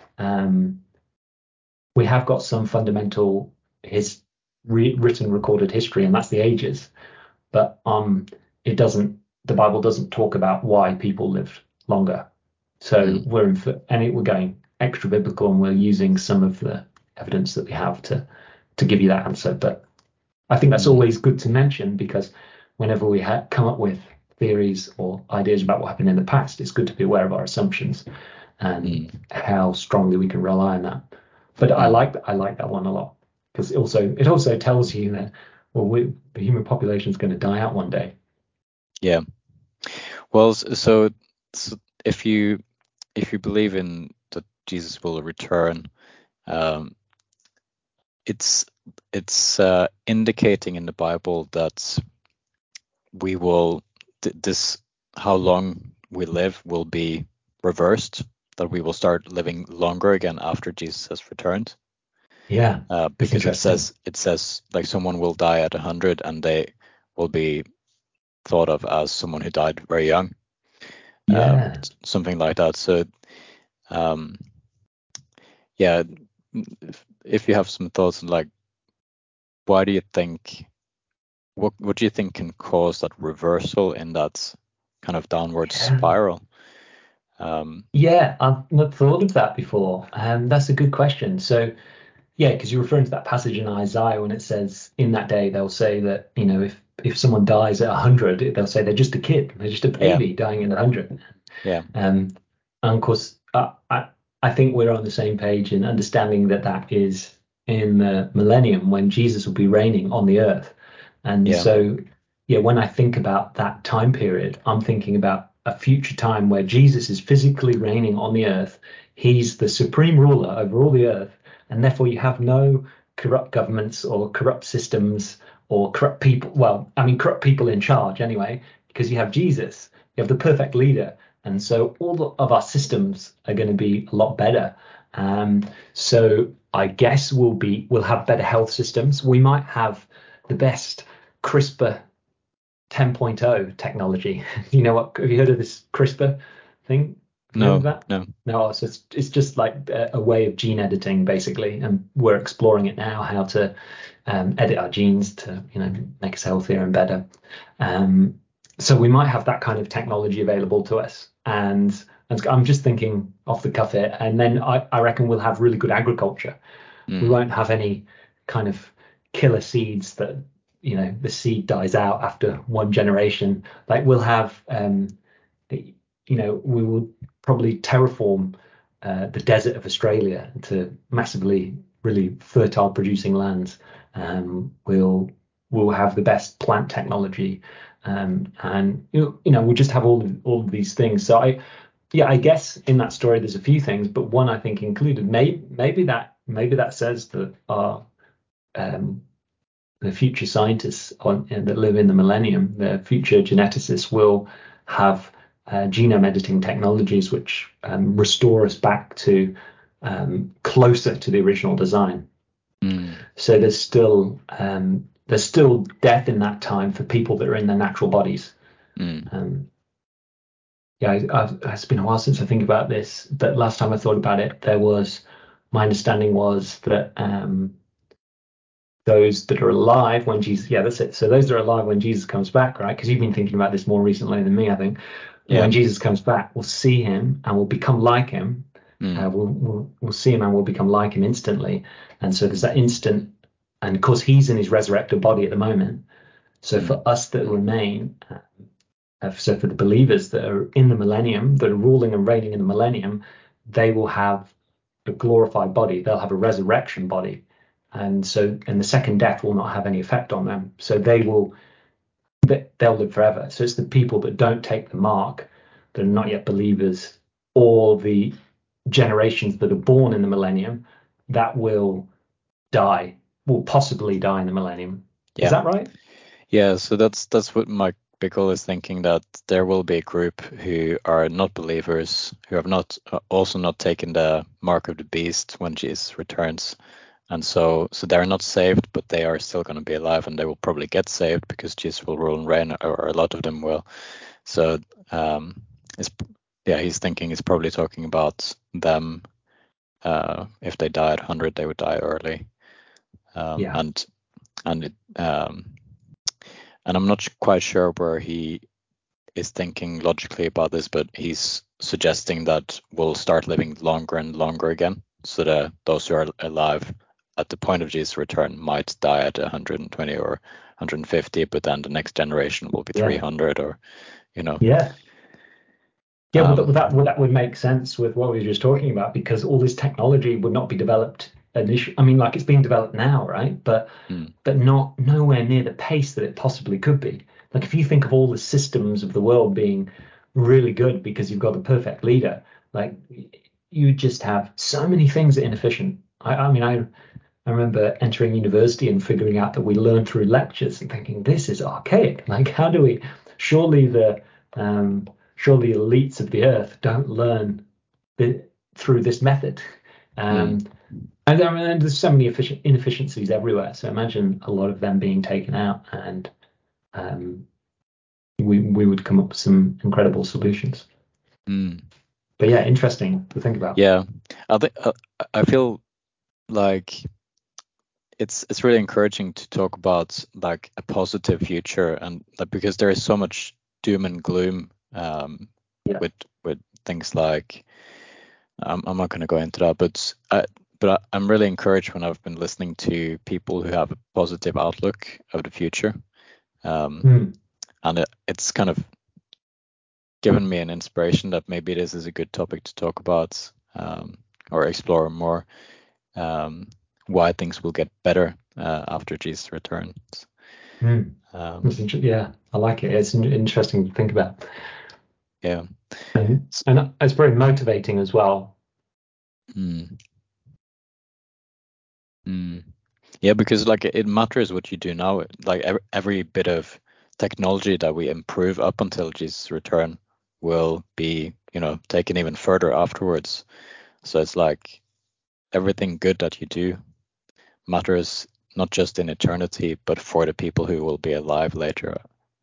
B: have got some fundamental written recorded history, and that's the ages, but the Bible doesn't talk about why people lived longer. So we're going extra biblical, and we're using some of the evidence that we have to give you that answer. But I think that's always good to mention, because whenever we come up with theories or ideas about what happened in the past, it's good to be aware of our assumptions and how strongly we can rely on that. But I like that one a lot, because it also tells you that, well, the human population is going to die out one day.
A: Yeah. Well, so if you believe in that Jesus will return, it's indicating in the Bible that we will how long we live will be reversed, that we will start living longer again after Jesus has returned.
B: Yeah,
A: because it says like someone will die at 100 and they will be thought of as someone who died very young. Something like that. So if you have some thoughts on like, why do you think, what do you think can cause that reversal in that kind of downward spiral?
B: I've not thought of that before. That's a good question. So Yeah, because you're referring to that passage in Isaiah when it says, in that day they'll say that, if someone dies at 100, they'll say they're just a kid, they're just a
A: Yeah.
B: baby dying at 100.
A: Yeah.
B: And of course, I think we're on the same page in understanding that that is in the millennium when Jesus will be reigning on the earth. And
A: Yeah.
B: so, yeah, when I think about that time period, I'm thinking about a future time where Jesus is physically reigning on the earth. He's the supreme ruler over all the earth, and therefore you have no corrupt governments or corrupt systems or corrupt people. Well, I mean, corrupt people in charge anyway, because you have Jesus, you have the perfect leader. And so all of our systems are going to be a lot better. So I guess we'll have better health systems. We might have the best CRISPR 10.0 technology. You know what? Have you heard of this CRISPR thing? Have you heard of
A: No,
B: that?
A: no.
B: No, so it's just like a way of gene editing, basically, and we're exploring it now, how to edit our genes to, make us healthier and better. So we might have that kind of technology available to us, and I'm just thinking off the cuff here, and then I reckon we'll have really good agriculture. We won't have any kind of killer seeds that the seed dies out after one generation. Like we'll have we will probably terraform the desert of Australia into massively really fertile producing lands. We'll have the best plant technology, and we'll just have all of these things. So I guess in that story there's a few things, but one I think included maybe that says that our the future scientists that live in the millennium, the future geneticists will have genome editing technologies which restore us back to closer to the original design. So there's still death in that time for people that are in their natural bodies. It's been a while since I think about this, but last time I thought about it, my understanding was that those that are alive when Jesus, that's it. So those that are alive when Jesus comes back, right? Because you've been thinking about this more recently than me, I think. Yeah. When Jesus comes back, we'll see him and we'll become like him. We'll see him and we'll become like him instantly. And so there's that instant, and of course he's in his resurrected body at the moment. So for us that remain, so for the believers that are in the millennium, that are ruling and reigning in the millennium, they will have a glorified body. They'll have a resurrection body. And the second death will not have any effect on them. So they'll live forever. So it's the people that don't take the mark, that are not yet believers, or the generations that are born in the millennium that will possibly die in the millennium.
A: Yeah.
B: Is that right?
A: Yeah, so that's what Mike Bickle is thinking, that there will be a group who are not believers, who have not also not taken the mark of the beast when Jesus returns. And so they're not saved, but they are still going to be alive, and they will probably get saved because Jesus will rule and reign, or a lot of them will. So he's thinking he's probably talking about them. If they die at 100, they would die early. And I'm not quite sure where he is thinking logically about this, but he's suggesting that we'll start living longer and longer again, so that those who are alive at the point of Jesus' return might die at 120 or 150, but then the next generation will be 300, or
B: that would make sense with what we were just talking about, because all this technology would not be developed initially. I mean, like, it's being developed now, right? But not nowhere near the pace that it possibly could be. Like, if you think of all the systems of the world being really good because you've got the perfect leader, like, you just have so many things that are inefficient. I remember entering university and figuring out that we learn through lectures and thinking, this is archaic. Like, how do we? Surely the elites of the earth don't learn through this method. And there's so many inefficiencies everywhere. So imagine a lot of them being taken out, and we would come up with some incredible solutions. But yeah, interesting to think about.
A: Yeah, I feel like it's really encouraging to talk about like a positive future, and because there is so much doom and gloom with things like I'm not going to go into that, but but I'm really encouraged when I've been listening to people who have a positive outlook of the future. And it's kind of given me an inspiration that maybe this is a good topic to talk about, or explore more, why things will get better after Jesus returns.
B: Yeah, I like it. It's interesting to think about.
A: Yeah.
B: And it's very motivating as well.
A: Yeah, because like it matters what you do now. Like every bit of technology that we improve up until Jesus' return will be, taken even further afterwards. So it's like everything good that you do matters not just in eternity, but for the people who will be alive later.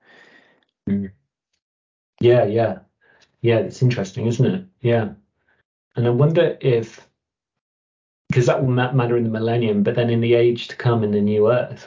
B: Yeah. It's interesting, isn't it? Yeah. And I wonder if, because that will matter in the millennium, but then in the age to come in the new earth,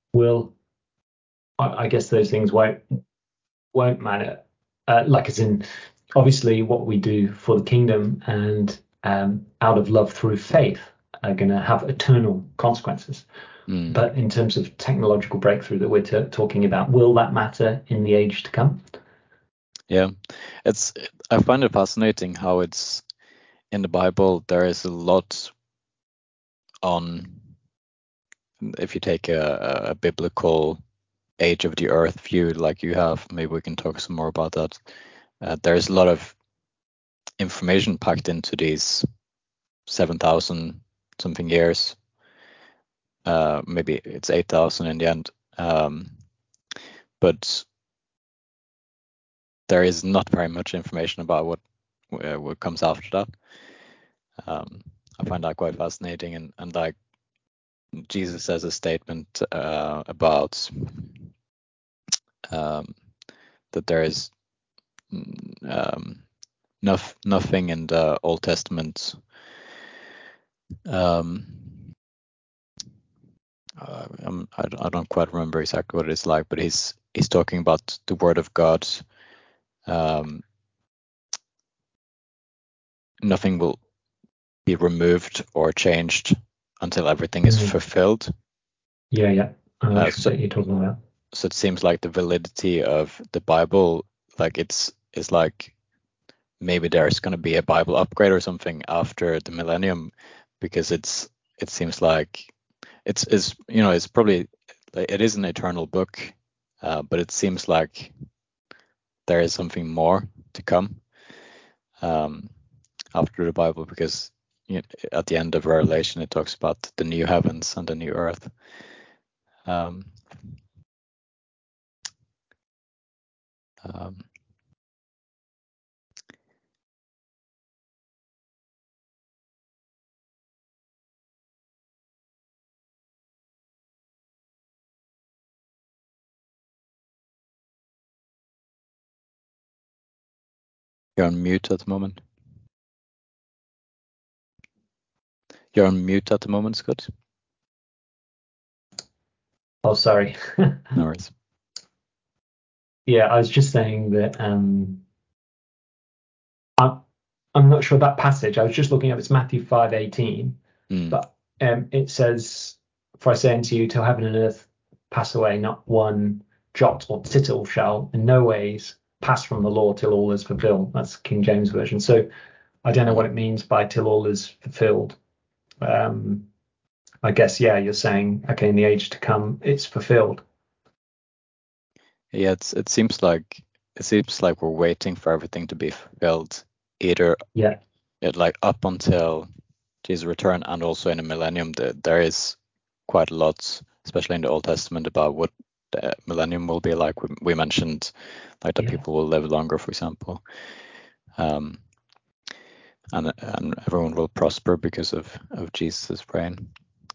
B: I guess those things won't matter. Like as in, obviously, what we do for the kingdom and out of love through faith are going to have eternal consequences. But in terms of technological breakthrough that we're talking about, will that matter in the age to come?
A: Yeah, I find it fascinating how it's in the Bible. There is a lot on, if you take a biblical age of the earth view like you have, maybe we can talk some more about that. There's a lot of information packed into these 7,000 something years. Maybe it's 8,000 in the end. But there is not very much information about what comes after that. I find that quite fascinating, and like Jesus says a statement about that there is nothing in the Old Testament. I don't quite remember exactly what it's like, but he's talking about the Word of God. Nothing will be removed or changed until everything is fulfilled.
B: Yeah. I know what you're talking about.
A: So it seems like the validity of the Bible, like it's like maybe there's going to be a Bible upgrade or something after the millennium, because it seems like it's probably, it is an eternal book, but it seems like there is something more to come after the Bible, because at the end of Revelation it talks about the new heavens and the new earth. You're on mute at the moment. You're on mute at the moment, Scott.
B: Oh, sorry.
A: No worries.
B: Yeah, I was just saying that I'm not sure that passage. I was just looking up. It's Matthew 5:18, but it says, "For I say unto you, till heaven and earth pass away, not one jot or tittle shall in no ways pass from the law till all is fulfilled." That's King James version. So I don't know what it means by till all is fulfilled. I guess, yeah, you're saying, okay, in the age to come, it's fulfilled.
A: Yeah, it seems like we're waiting for everything to be fulfilled, either like up until Jesus' return, and also in the millennium. There is quite a lot, especially in the Old Testament, about what the millennium will be like. We mentioned like that people will live longer, for example, and everyone will prosper because of Jesus' reign.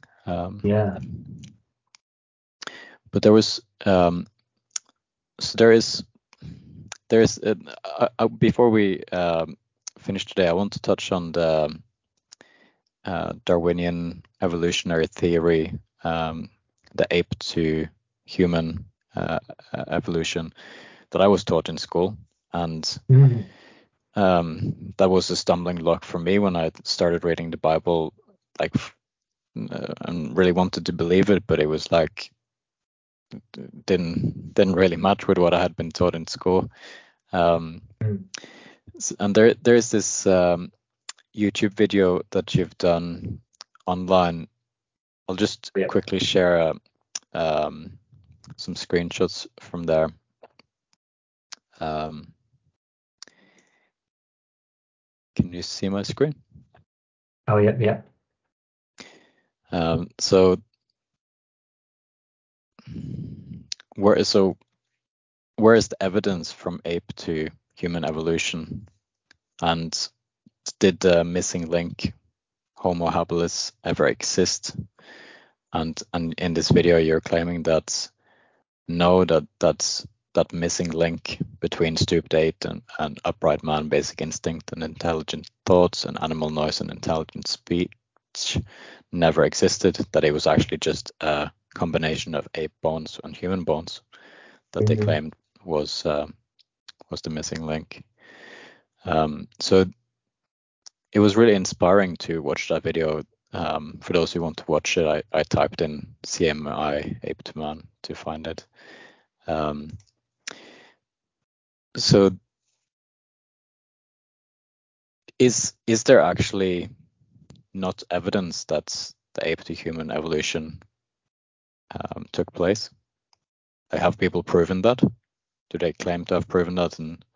A: But there was so there is before we finish today, I want to touch on the Darwinian evolutionary theory, the ape to human evolution that I was taught in school, and that was a stumbling block for me when I started reading the Bible, like and really wanted to believe it, but it was like didn't really match with what I had been taught in school. And there's this YouTube video that you've done online. I'll just quickly share some screenshots from there. Can you see my screen?
B: Oh, yeah.
A: So where is the evidence from ape to human evolution, and did the missing link Homo habilis ever exist? And in this video you're claiming that no, that missing link between stooped ape and upright man, basic instinct and intelligent thoughts, and animal noise and intelligent speech never existed, that it was actually just a combination of ape bones and human bones that they claimed was the missing link. So it was really inspiring to watch that video. For those who want to watch it, I typed in CMI ape to man to find it. So is there actually not evidence that the ape to human evolution took place? Have people proven that? Do they claim to have proven that? And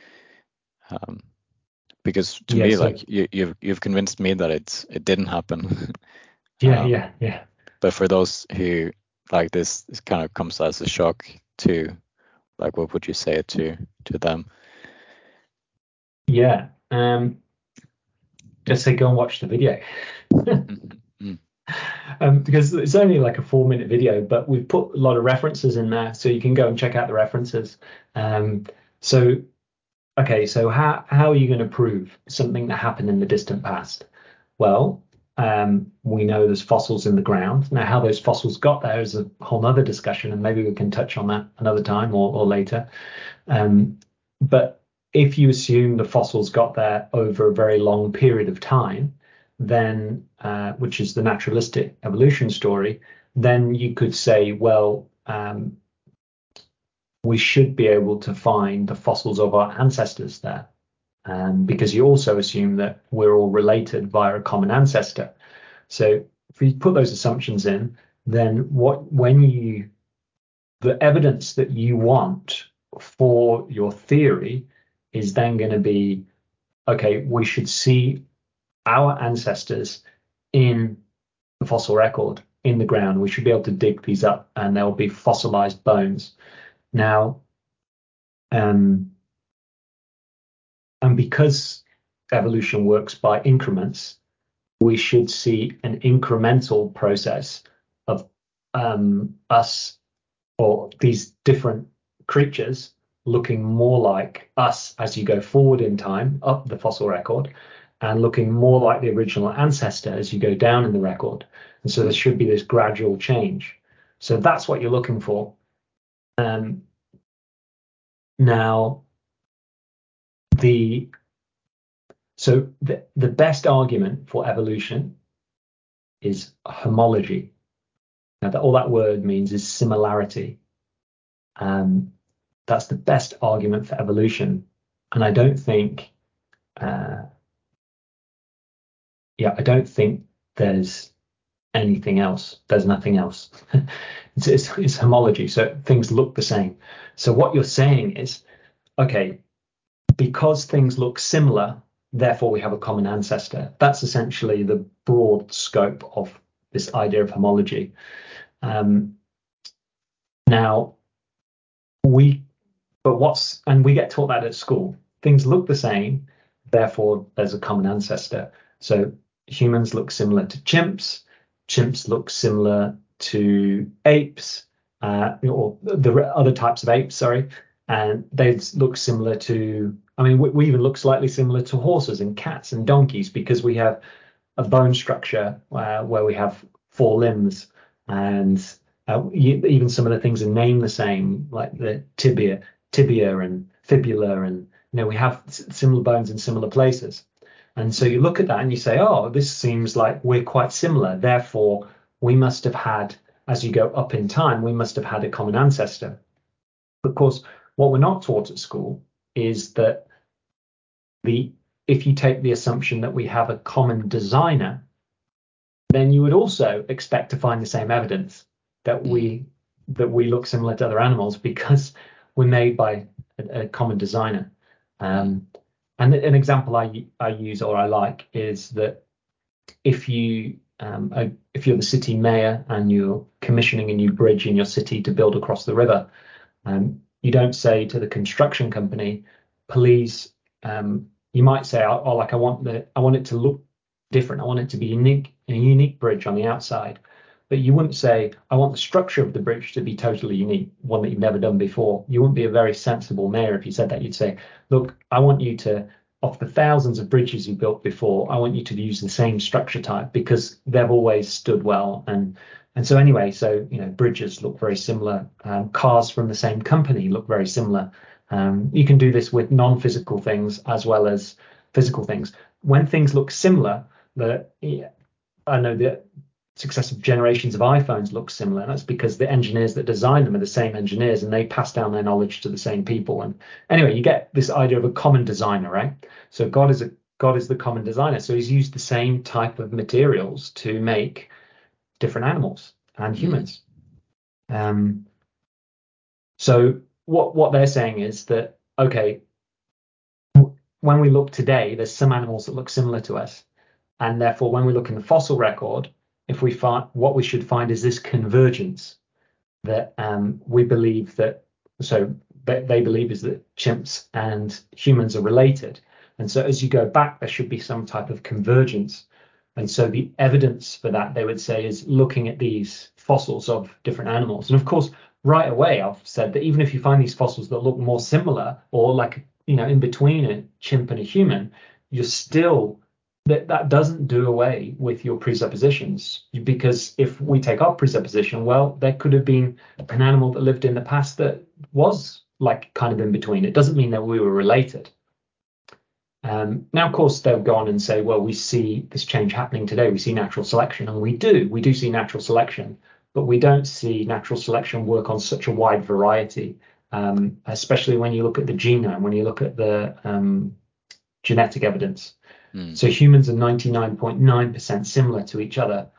A: because to me, like you've convinced me that it didn't happen.
B: Yeah.
A: But for those who like this kind of comes as a shock to, like, what would you say to them?
B: Yeah. Just say go and watch the video. Because it's only like a 4-minute video, but we've put a lot of references in there, so you can go and check out the references. So how are you going to prove something that happened in the distant past? Well, we know there's fossils in the ground. Now, how those fossils got there is a whole other discussion, and maybe we can touch on that another time or later. But if you assume the fossils got there over a very long period of time, then which is the naturalistic evolution story, then you could say, well, we should be able to find the fossils of our ancestors there, because you also assume that we're all related via a common ancestor. So if you put those assumptions in, then the evidence that you want for your theory is then going to be, okay, we should see our ancestors in the fossil record in the ground. We should be able to dig these up, and there'll be fossilized bones. Now, and because evolution works by increments, we should see an incremental process of us, or these different creatures, looking more like us as you go forward in time up the fossil record, and looking more like the original ancestor as you go down in the record. And so there should be this gradual change. So that's what you're looking for. Now, the best argument for evolution is homology. Now, all that word means is similarity. That's the best argument for evolution. And I don't think, I don't think there's anything else. There's nothing else. It's homology. So things look the same. So what you're saying is, okay, because things look similar, therefore we have a common ancestor. That's essentially the broad scope of this idea of homology. Now, we get taught that at school. Things look the same, therefore there's a common ancestor. So humans look similar to chimps. Chimps look similar to apes, or the other types of apes, sorry. And they look similar to, we even look slightly similar to horses and cats and donkeys, because we have a bone structure where we have 4 limbs, and even some of the things are named the same, like the tibia and fibula, and we have similar bones in similar places. And so you look at that and you say, oh, this seems like we're quite similar. Therefore, we must have had, as you go up in time, we must have had a common ancestor. Of course, what we're not taught at school is that if you take the assumption that we have a common designer, then you would also expect to find the same evidence that we look similar to other animals because we're made by a common designer. And an example I use or I like is that if you're the city mayor and you're commissioning a new bridge in your city to build across the river, you don't say to the construction company, please. You might say, oh, like I want it to look different. I want it to be a unique bridge on the outside. But you wouldn't say, I want the structure of the bridge to be totally unique, one that you've never done before. You wouldn't be a very sensible mayor if you said that. You'd say, look, I want you to, of the thousands of bridges you built before, I want you to use the same structure type because they've always stood well. And so anyway, bridges look very similar. Cars from the same company look very similar. You can do this with non-physical things as well as physical things. When things look similar, I know that successive generations of iPhones look similar. And that's because the engineers that designed them are the same engineers and they pass down their knowledge to the same people. And anyway, you get this idea of a common designer, right? So God is the common designer. So he's used the same type of materials to make different animals and humans. So what they're saying is that, okay, when we look today, there's some animals that look similar to us. And therefore, when we look in the fossil record, if we find what we should find is this convergence that we believe that, so they believe is that chimps and humans are related. And so as you go back, there should be some type of convergence. And so the evidence for that, they would say, is looking at these fossils of different animals. And of course, right away, I've said that even if you find these fossils that look more similar or like, in between a chimp and a human, you're still, that doesn't do away with your presuppositions. Because if we take our presupposition, well, there could have been an animal that lived in the past that was like kind of in between. It doesn't mean that we were related. Now, of course, they'll go on and say, well, we see this change happening today. We see natural selection, and we do see natural selection, but we don't see natural selection work on such a wide variety, especially when you look at the genome, when you look at the genetic evidence. So humans are 99.9% similar to each other.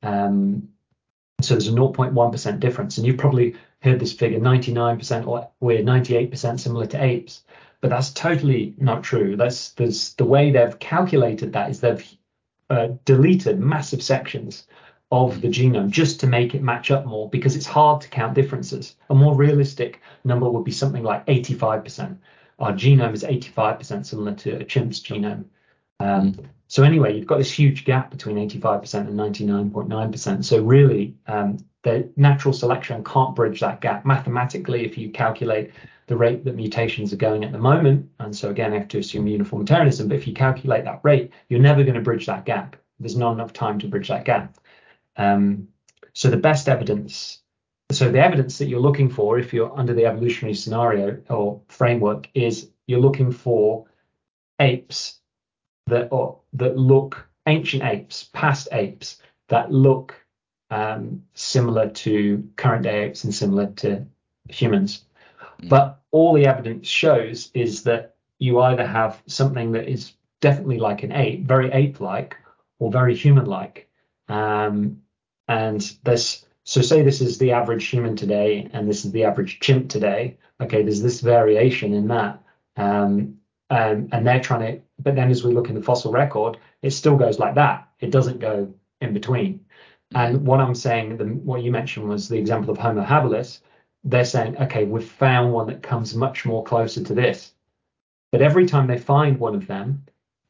B: So there's a 0.1% difference. And you've probably heard this figure, 99%, or we're 98% similar to apes. But that's totally not true. There's the way they've calculated that is they've deleted massive sections of the genome just to make it match up more, because it's hard to count differences. A more realistic number would be something like 85%. Our genome is 85% similar to a chimp's genome. So anyway, you've got this huge gap between 85% and 99.9%. So really, the natural selection can't bridge that gap mathematically if you calculate the rate that mutations are going at the moment. And so again, I have to assume uniformitarianism, but if you calculate that rate, you're never going to bridge that gap. There's not enough time to bridge that gap. So the best evidence, so the evidence that you're looking for, if you're under the evolutionary scenario or framework, is you're looking for apes that look, ancient apes, past apes that look similar to current day apes and similar to humans. But all the evidence shows is that you either have something that is definitely like an ape, very ape-like, or very human-like. And there's, so say this is the average human today, and this is the average chimp today. Okay, there's this variation in that. And they're trying to, but then as we look in the fossil record, it still goes like that. It doesn't go in between. And what I'm saying, what you mentioned was the example of Homo habilis. They're saying, okay, we've found one that comes much more closer to this. But every time they find one of them,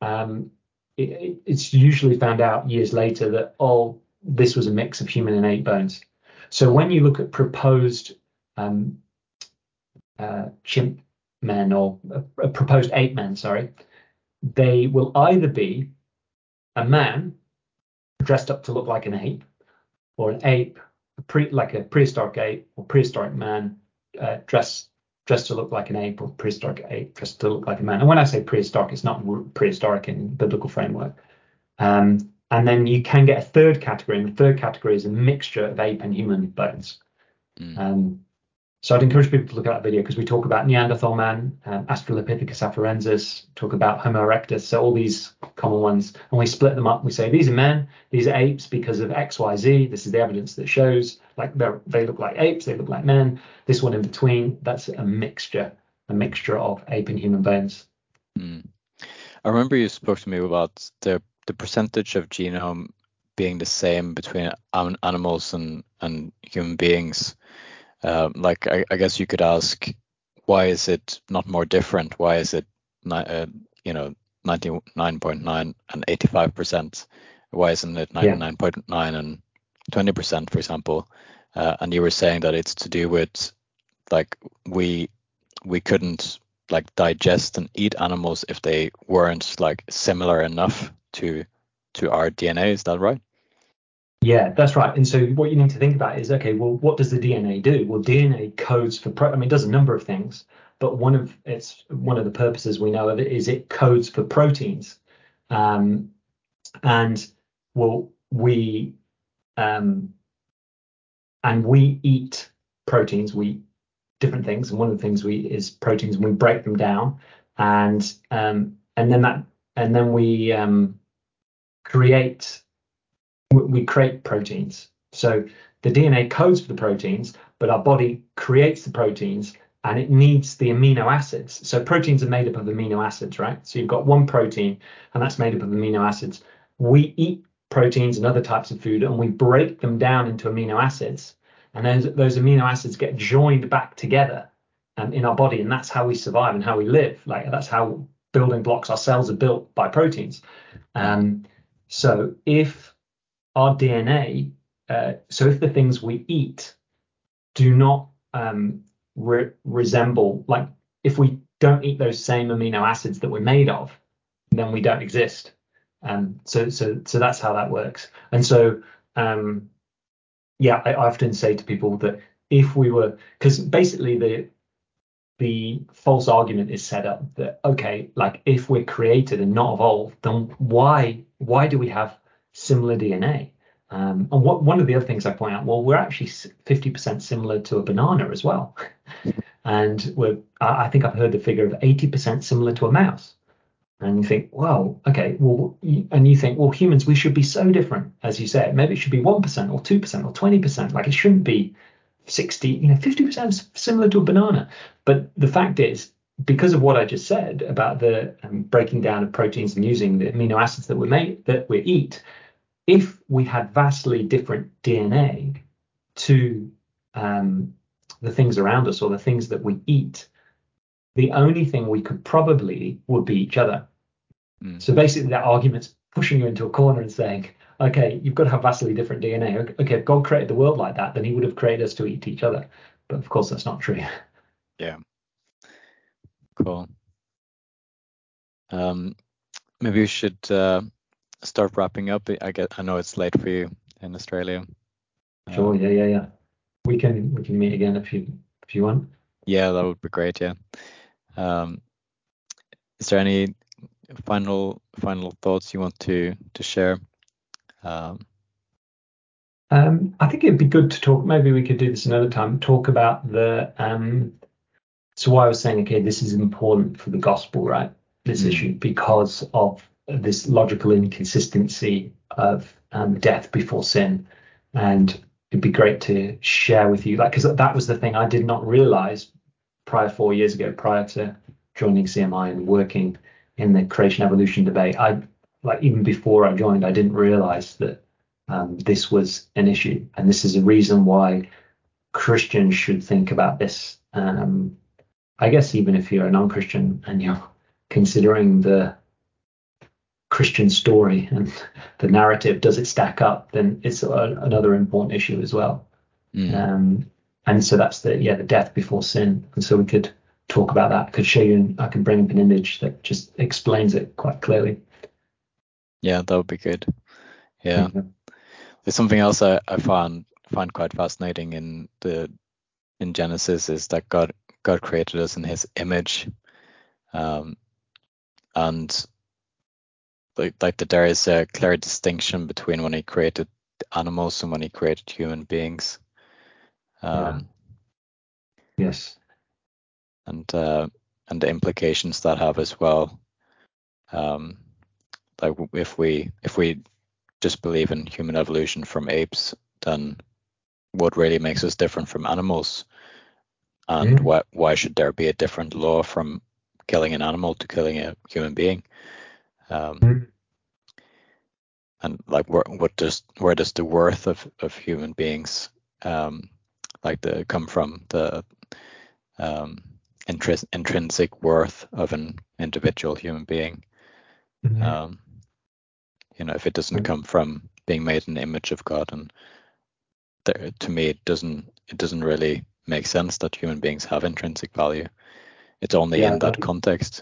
B: it's usually found out years later that, oh, this was a mix of human and ape bones. So when you look at proposed chimp men or proposed ape men, they will either be a man dressed up to look like an ape, or an ape, like a prehistoric ape or prehistoric man dressed dressed to look like an ape, or prehistoric ape dressed to look like a man. And when I say prehistoric, it's not prehistoric in biblical framework. And then you can get a third category, and the third category is a mixture of ape and human bones. So I'd encourage people to look at that video, because we talk about Neanderthal man, Australopithecus afarensis, talk about Homo erectus, so all these common ones, and we split them up. We say these are men, these are apes because of X, Y, Z. This is the evidence that shows like they look like apes, they look like men. This one in between, that's a mixture of ape and human bones.
A: I remember you spoke to me about the percentage of genome being the same between animals and human beings. Like I guess you could ask, why is it not more different? Why is it 99.9 and 85%? Why isn't it 99.9 and 20%, for example? And you were saying that it's to do with like we couldn't like digest and eat animals if they weren't like similar enough to our DNA. Is that right?
B: Yeah, that's right. And so what you need to think about is, okay, well, what does the DNA do? Well, DNA codes for it does a number of things, but one of the purposes we know of it is it codes for proteins. And well, we eat proteins, we eat different things, and one of the things is proteins, and we break them down, and then we create proteins. So the DNA codes for the proteins, but our body creates the proteins, and it needs the amino acids. So proteins are made up of amino acids, right? So you've got one protein, and that's made up of amino acids. We eat proteins and other types of food, and we break them down into amino acids, and those amino acids get joined back together in our body, and that's how we survive and how we live. Like that's how building blocks, our cells are built by proteins. So if our DNA, so if the things we eat do not resemble, like if we don't eat those same amino acids that we're made of, then we don't exist. So that's how that works. And so, I often say to people that if we were, because basically the false argument is set up that, okay, like if we're created and not evolved, then why do we have similar DNA? And one of the other things I point out, well, we're actually 50% similar to a banana as well. And I think I've heard the figure of 80% similar to a mouse. And you think, well, okay, well, and you think, well, humans, we should be so different, as you said. Maybe it should be 1% or 2% or 20%. Like it shouldn't be 60, 50% similar to a banana. But the fact is, because of what I just said about the breaking down of proteins and using the amino acids that we eat, if we had vastly different DNA to the things around us or the things that we eat, the only thing we could probably eat would be each other. So basically that argument's pushing you into a corner and saying, okay, you've got to have vastly different DNA. Okay, if God created the world like that, then he would have created us to eat each other. But of course, that's not true.
A: Yeah. Cool. Maybe we should start wrapping up. I know it's late for you in Australia.
B: Sure. Yeah. We can meet again if you want.
A: Yeah, that would be great. Yeah. Is there any final thoughts you want to share?
B: I think it'd be good to talk. Maybe we could do this another time. Talk about the. So why I was saying, okay, this is important for the gospel, right? This issue, because of this logical inconsistency of death before sin, and it'd be great to share with you, like, because that was the thing I did not realize 4 years ago, prior to joining CMI and working in the creation evolution debate. Even before I joined, I didn't realize that this was an issue, and this is a reason why Christians should think about this. I guess even if you're a non-Christian and you're considering the Christian story and the narrative, does it stack up? Then it's another important issue as well. And so that's the death before sin. And so we could talk about that. Could show you. I can bring up an image that just explains it quite clearly.
A: Yeah, that would be good. Yeah. There's something else I find quite fascinating in Genesis is that God God created us in His image, and like that there is a clear distinction between when He created animals and when He created human beings.
B: Yes.
A: And the implications that have as well. Like if we just believe in human evolution from apes, then what really makes us different from animals? And why should there be a different law from killing an animal to killing a human being? And like where does the worth of human beings come from? The intrinsic worth of an individual human being. If it doesn't come from being made in the image of God, and to me it doesn't really make sense that human beings have intrinsic value. It's only in that context.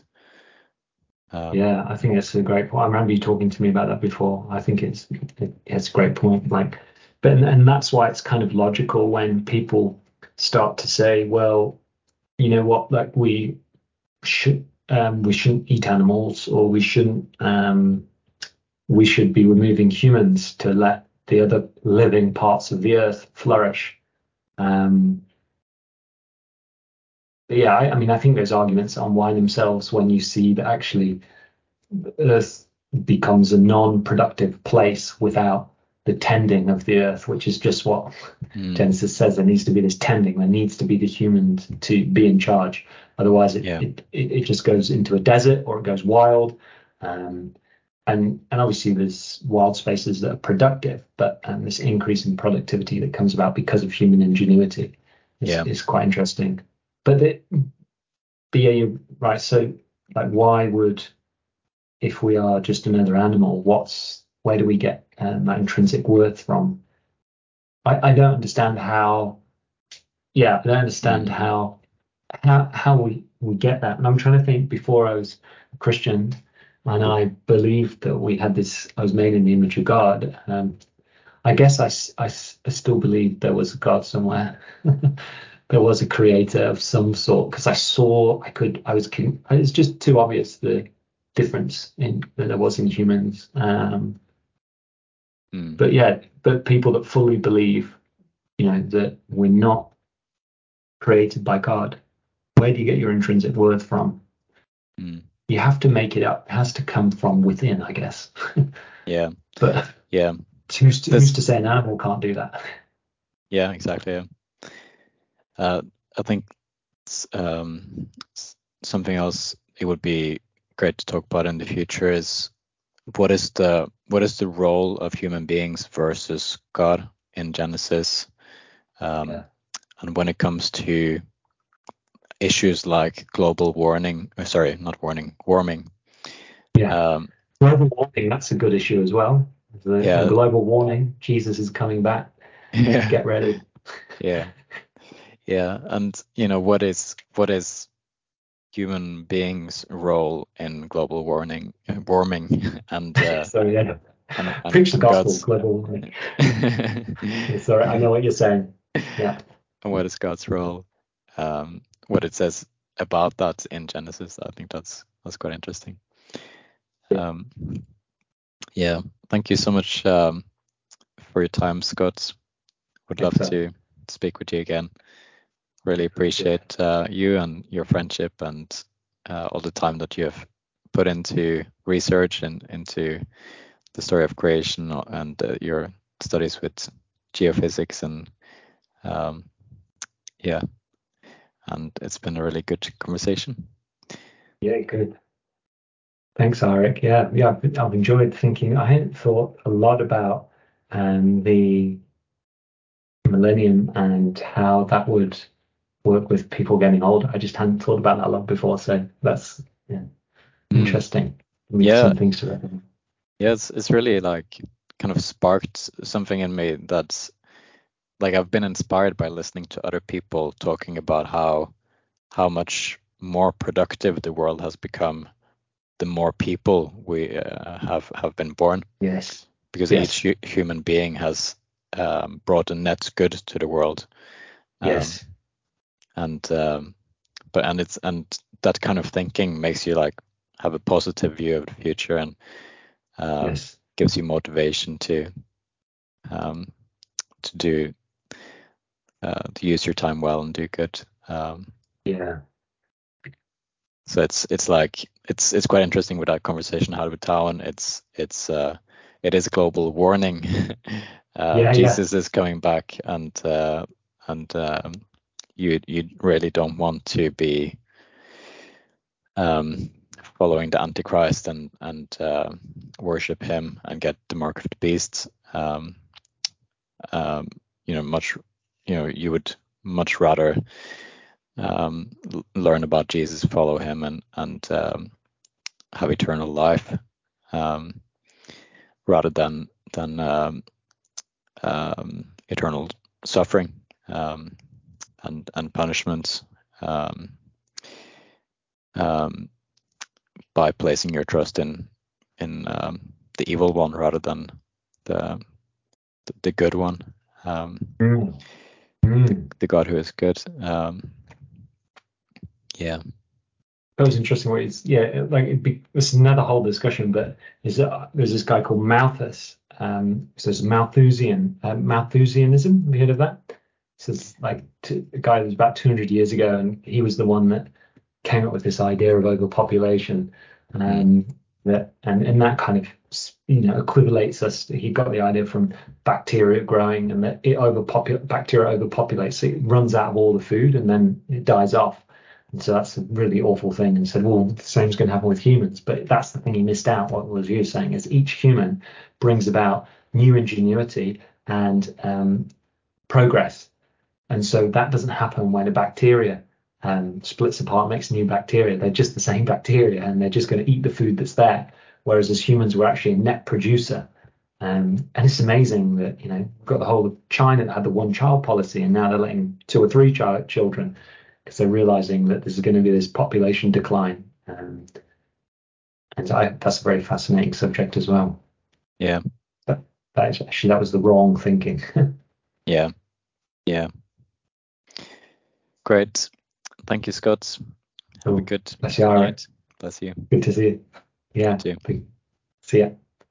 B: I think that's a great point. I remember you talking to me about that before. I think it's a great point. And that's why it's kind of logical when people start to say, well, you know what, like we shouldn't eat animals, or we should be removing humans to let the other living parts of the earth flourish. I mean, I think there's arguments on why themselves when you see that actually Earth becomes a non-productive place without the tending of the earth, which is just what Genesis says. There needs to be this tending. There needs to be the humans to be in charge. Otherwise, it just goes into a desert or it goes wild. And obviously there's wild spaces that are productive, but this increase in productivity that comes about because of human ingenuity is quite interesting. But you're right. So like, why would, if we are just another animal, where do we get that intrinsic worth from? I don't understand how. Yeah, I don't understand how we get that. And I'm trying to think. Before I was a Christian, and I believed that we had this. I was made in the image of God. I guess I still believe there was a God somewhere. There was a creator of some sort, because it's just too obvious the difference that there was in humans. But people that fully believe, that we're not created by God, where do you get your intrinsic worth from? You have to make it up. It has to come from within, I guess. But who's to say an animal can't do that?
A: Yeah, exactly. I think something else it would be great to talk about in the future is what is the role of human beings versus God in Genesis, and when it comes to issues like global warming.
B: Global warming, that's a good issue as well. Global warming, Jesus is coming back. Get ready.
A: And what is human beings' role in global warming and
B: preach the gospel. Global warming. Sorry, I know what you're saying. Yeah.
A: And what is God's role? What it says about that in Genesis, I think that's quite interesting. Thank you so much for your time, Scott. Would love to speak with you again. Really appreciate you and your friendship and all the time that you have put into research and into the story of creation and your studies with geophysics and and it's been a really good conversation.
B: Yeah, good. Thanks, Eric. Yeah, I've enjoyed thinking. I hadn't thought a lot about the millennium and how that would work with people getting older. I just hadn't thought about that a lot before, so that's interesting. Some things to recommend.
A: Yeah, it's really like kind of sparked something in me that's like I've been inspired by listening to other people talking about how much more productive the world has become the more people we have been born.
B: Yes.
A: Because each human being has brought a net good to the world.
B: Yes.
A: And but and that kind of thinking makes you like have a positive view of the future, and
B: Yes.
A: gives you motivation to do to use your time well and do good.
B: Yeah.
A: So it's like it's quite interesting with that conversation I had with Tawan. It is a global warning.
B: Yeah.
A: Jesus is coming back, and you really don't want to be following the Antichrist and worship him and get the mark of the beast. You would much rather learn about Jesus, follow him, and have eternal life, rather than eternal suffering and punishment, by placing your trust in the evil one rather than the good one, the God who is good. Yeah.
B: That was interesting. This is another whole discussion, but there's this guy called Malthus. So there's Malthusianism. Have you heard of that? So it's like a guy that was about 200 years ago, and he was the one that came up with this idea of overpopulation, and that kind of equivalates us. He got the idea from bacteria growing, and that bacteria overpopulates, so it runs out of all the food, and then it dies off. And so that's a really awful thing. And said, well, the same is going to happen with humans. But that's the thing he missed out. What was you saying is each human brings about new ingenuity and progress. And so that doesn't happen when a bacteria splits apart, makes new bacteria. They're just the same bacteria, and they're just going to eat the food that's there. Whereas as humans, we're actually a net producer. And it's amazing that, we've got the whole of China that had the one-child policy, and now they're letting 2 or 3 children, because they're realizing that there's going to be this population decline. And that's a very fascinating subject as well.
A: Yeah.
B: That was the wrong thinking.
A: Yeah. Great. Thank you, Scott. Have a good
B: Bless you,
A: night. Bless you.
B: Good to see you. Yeah.
A: You too.
B: See ya.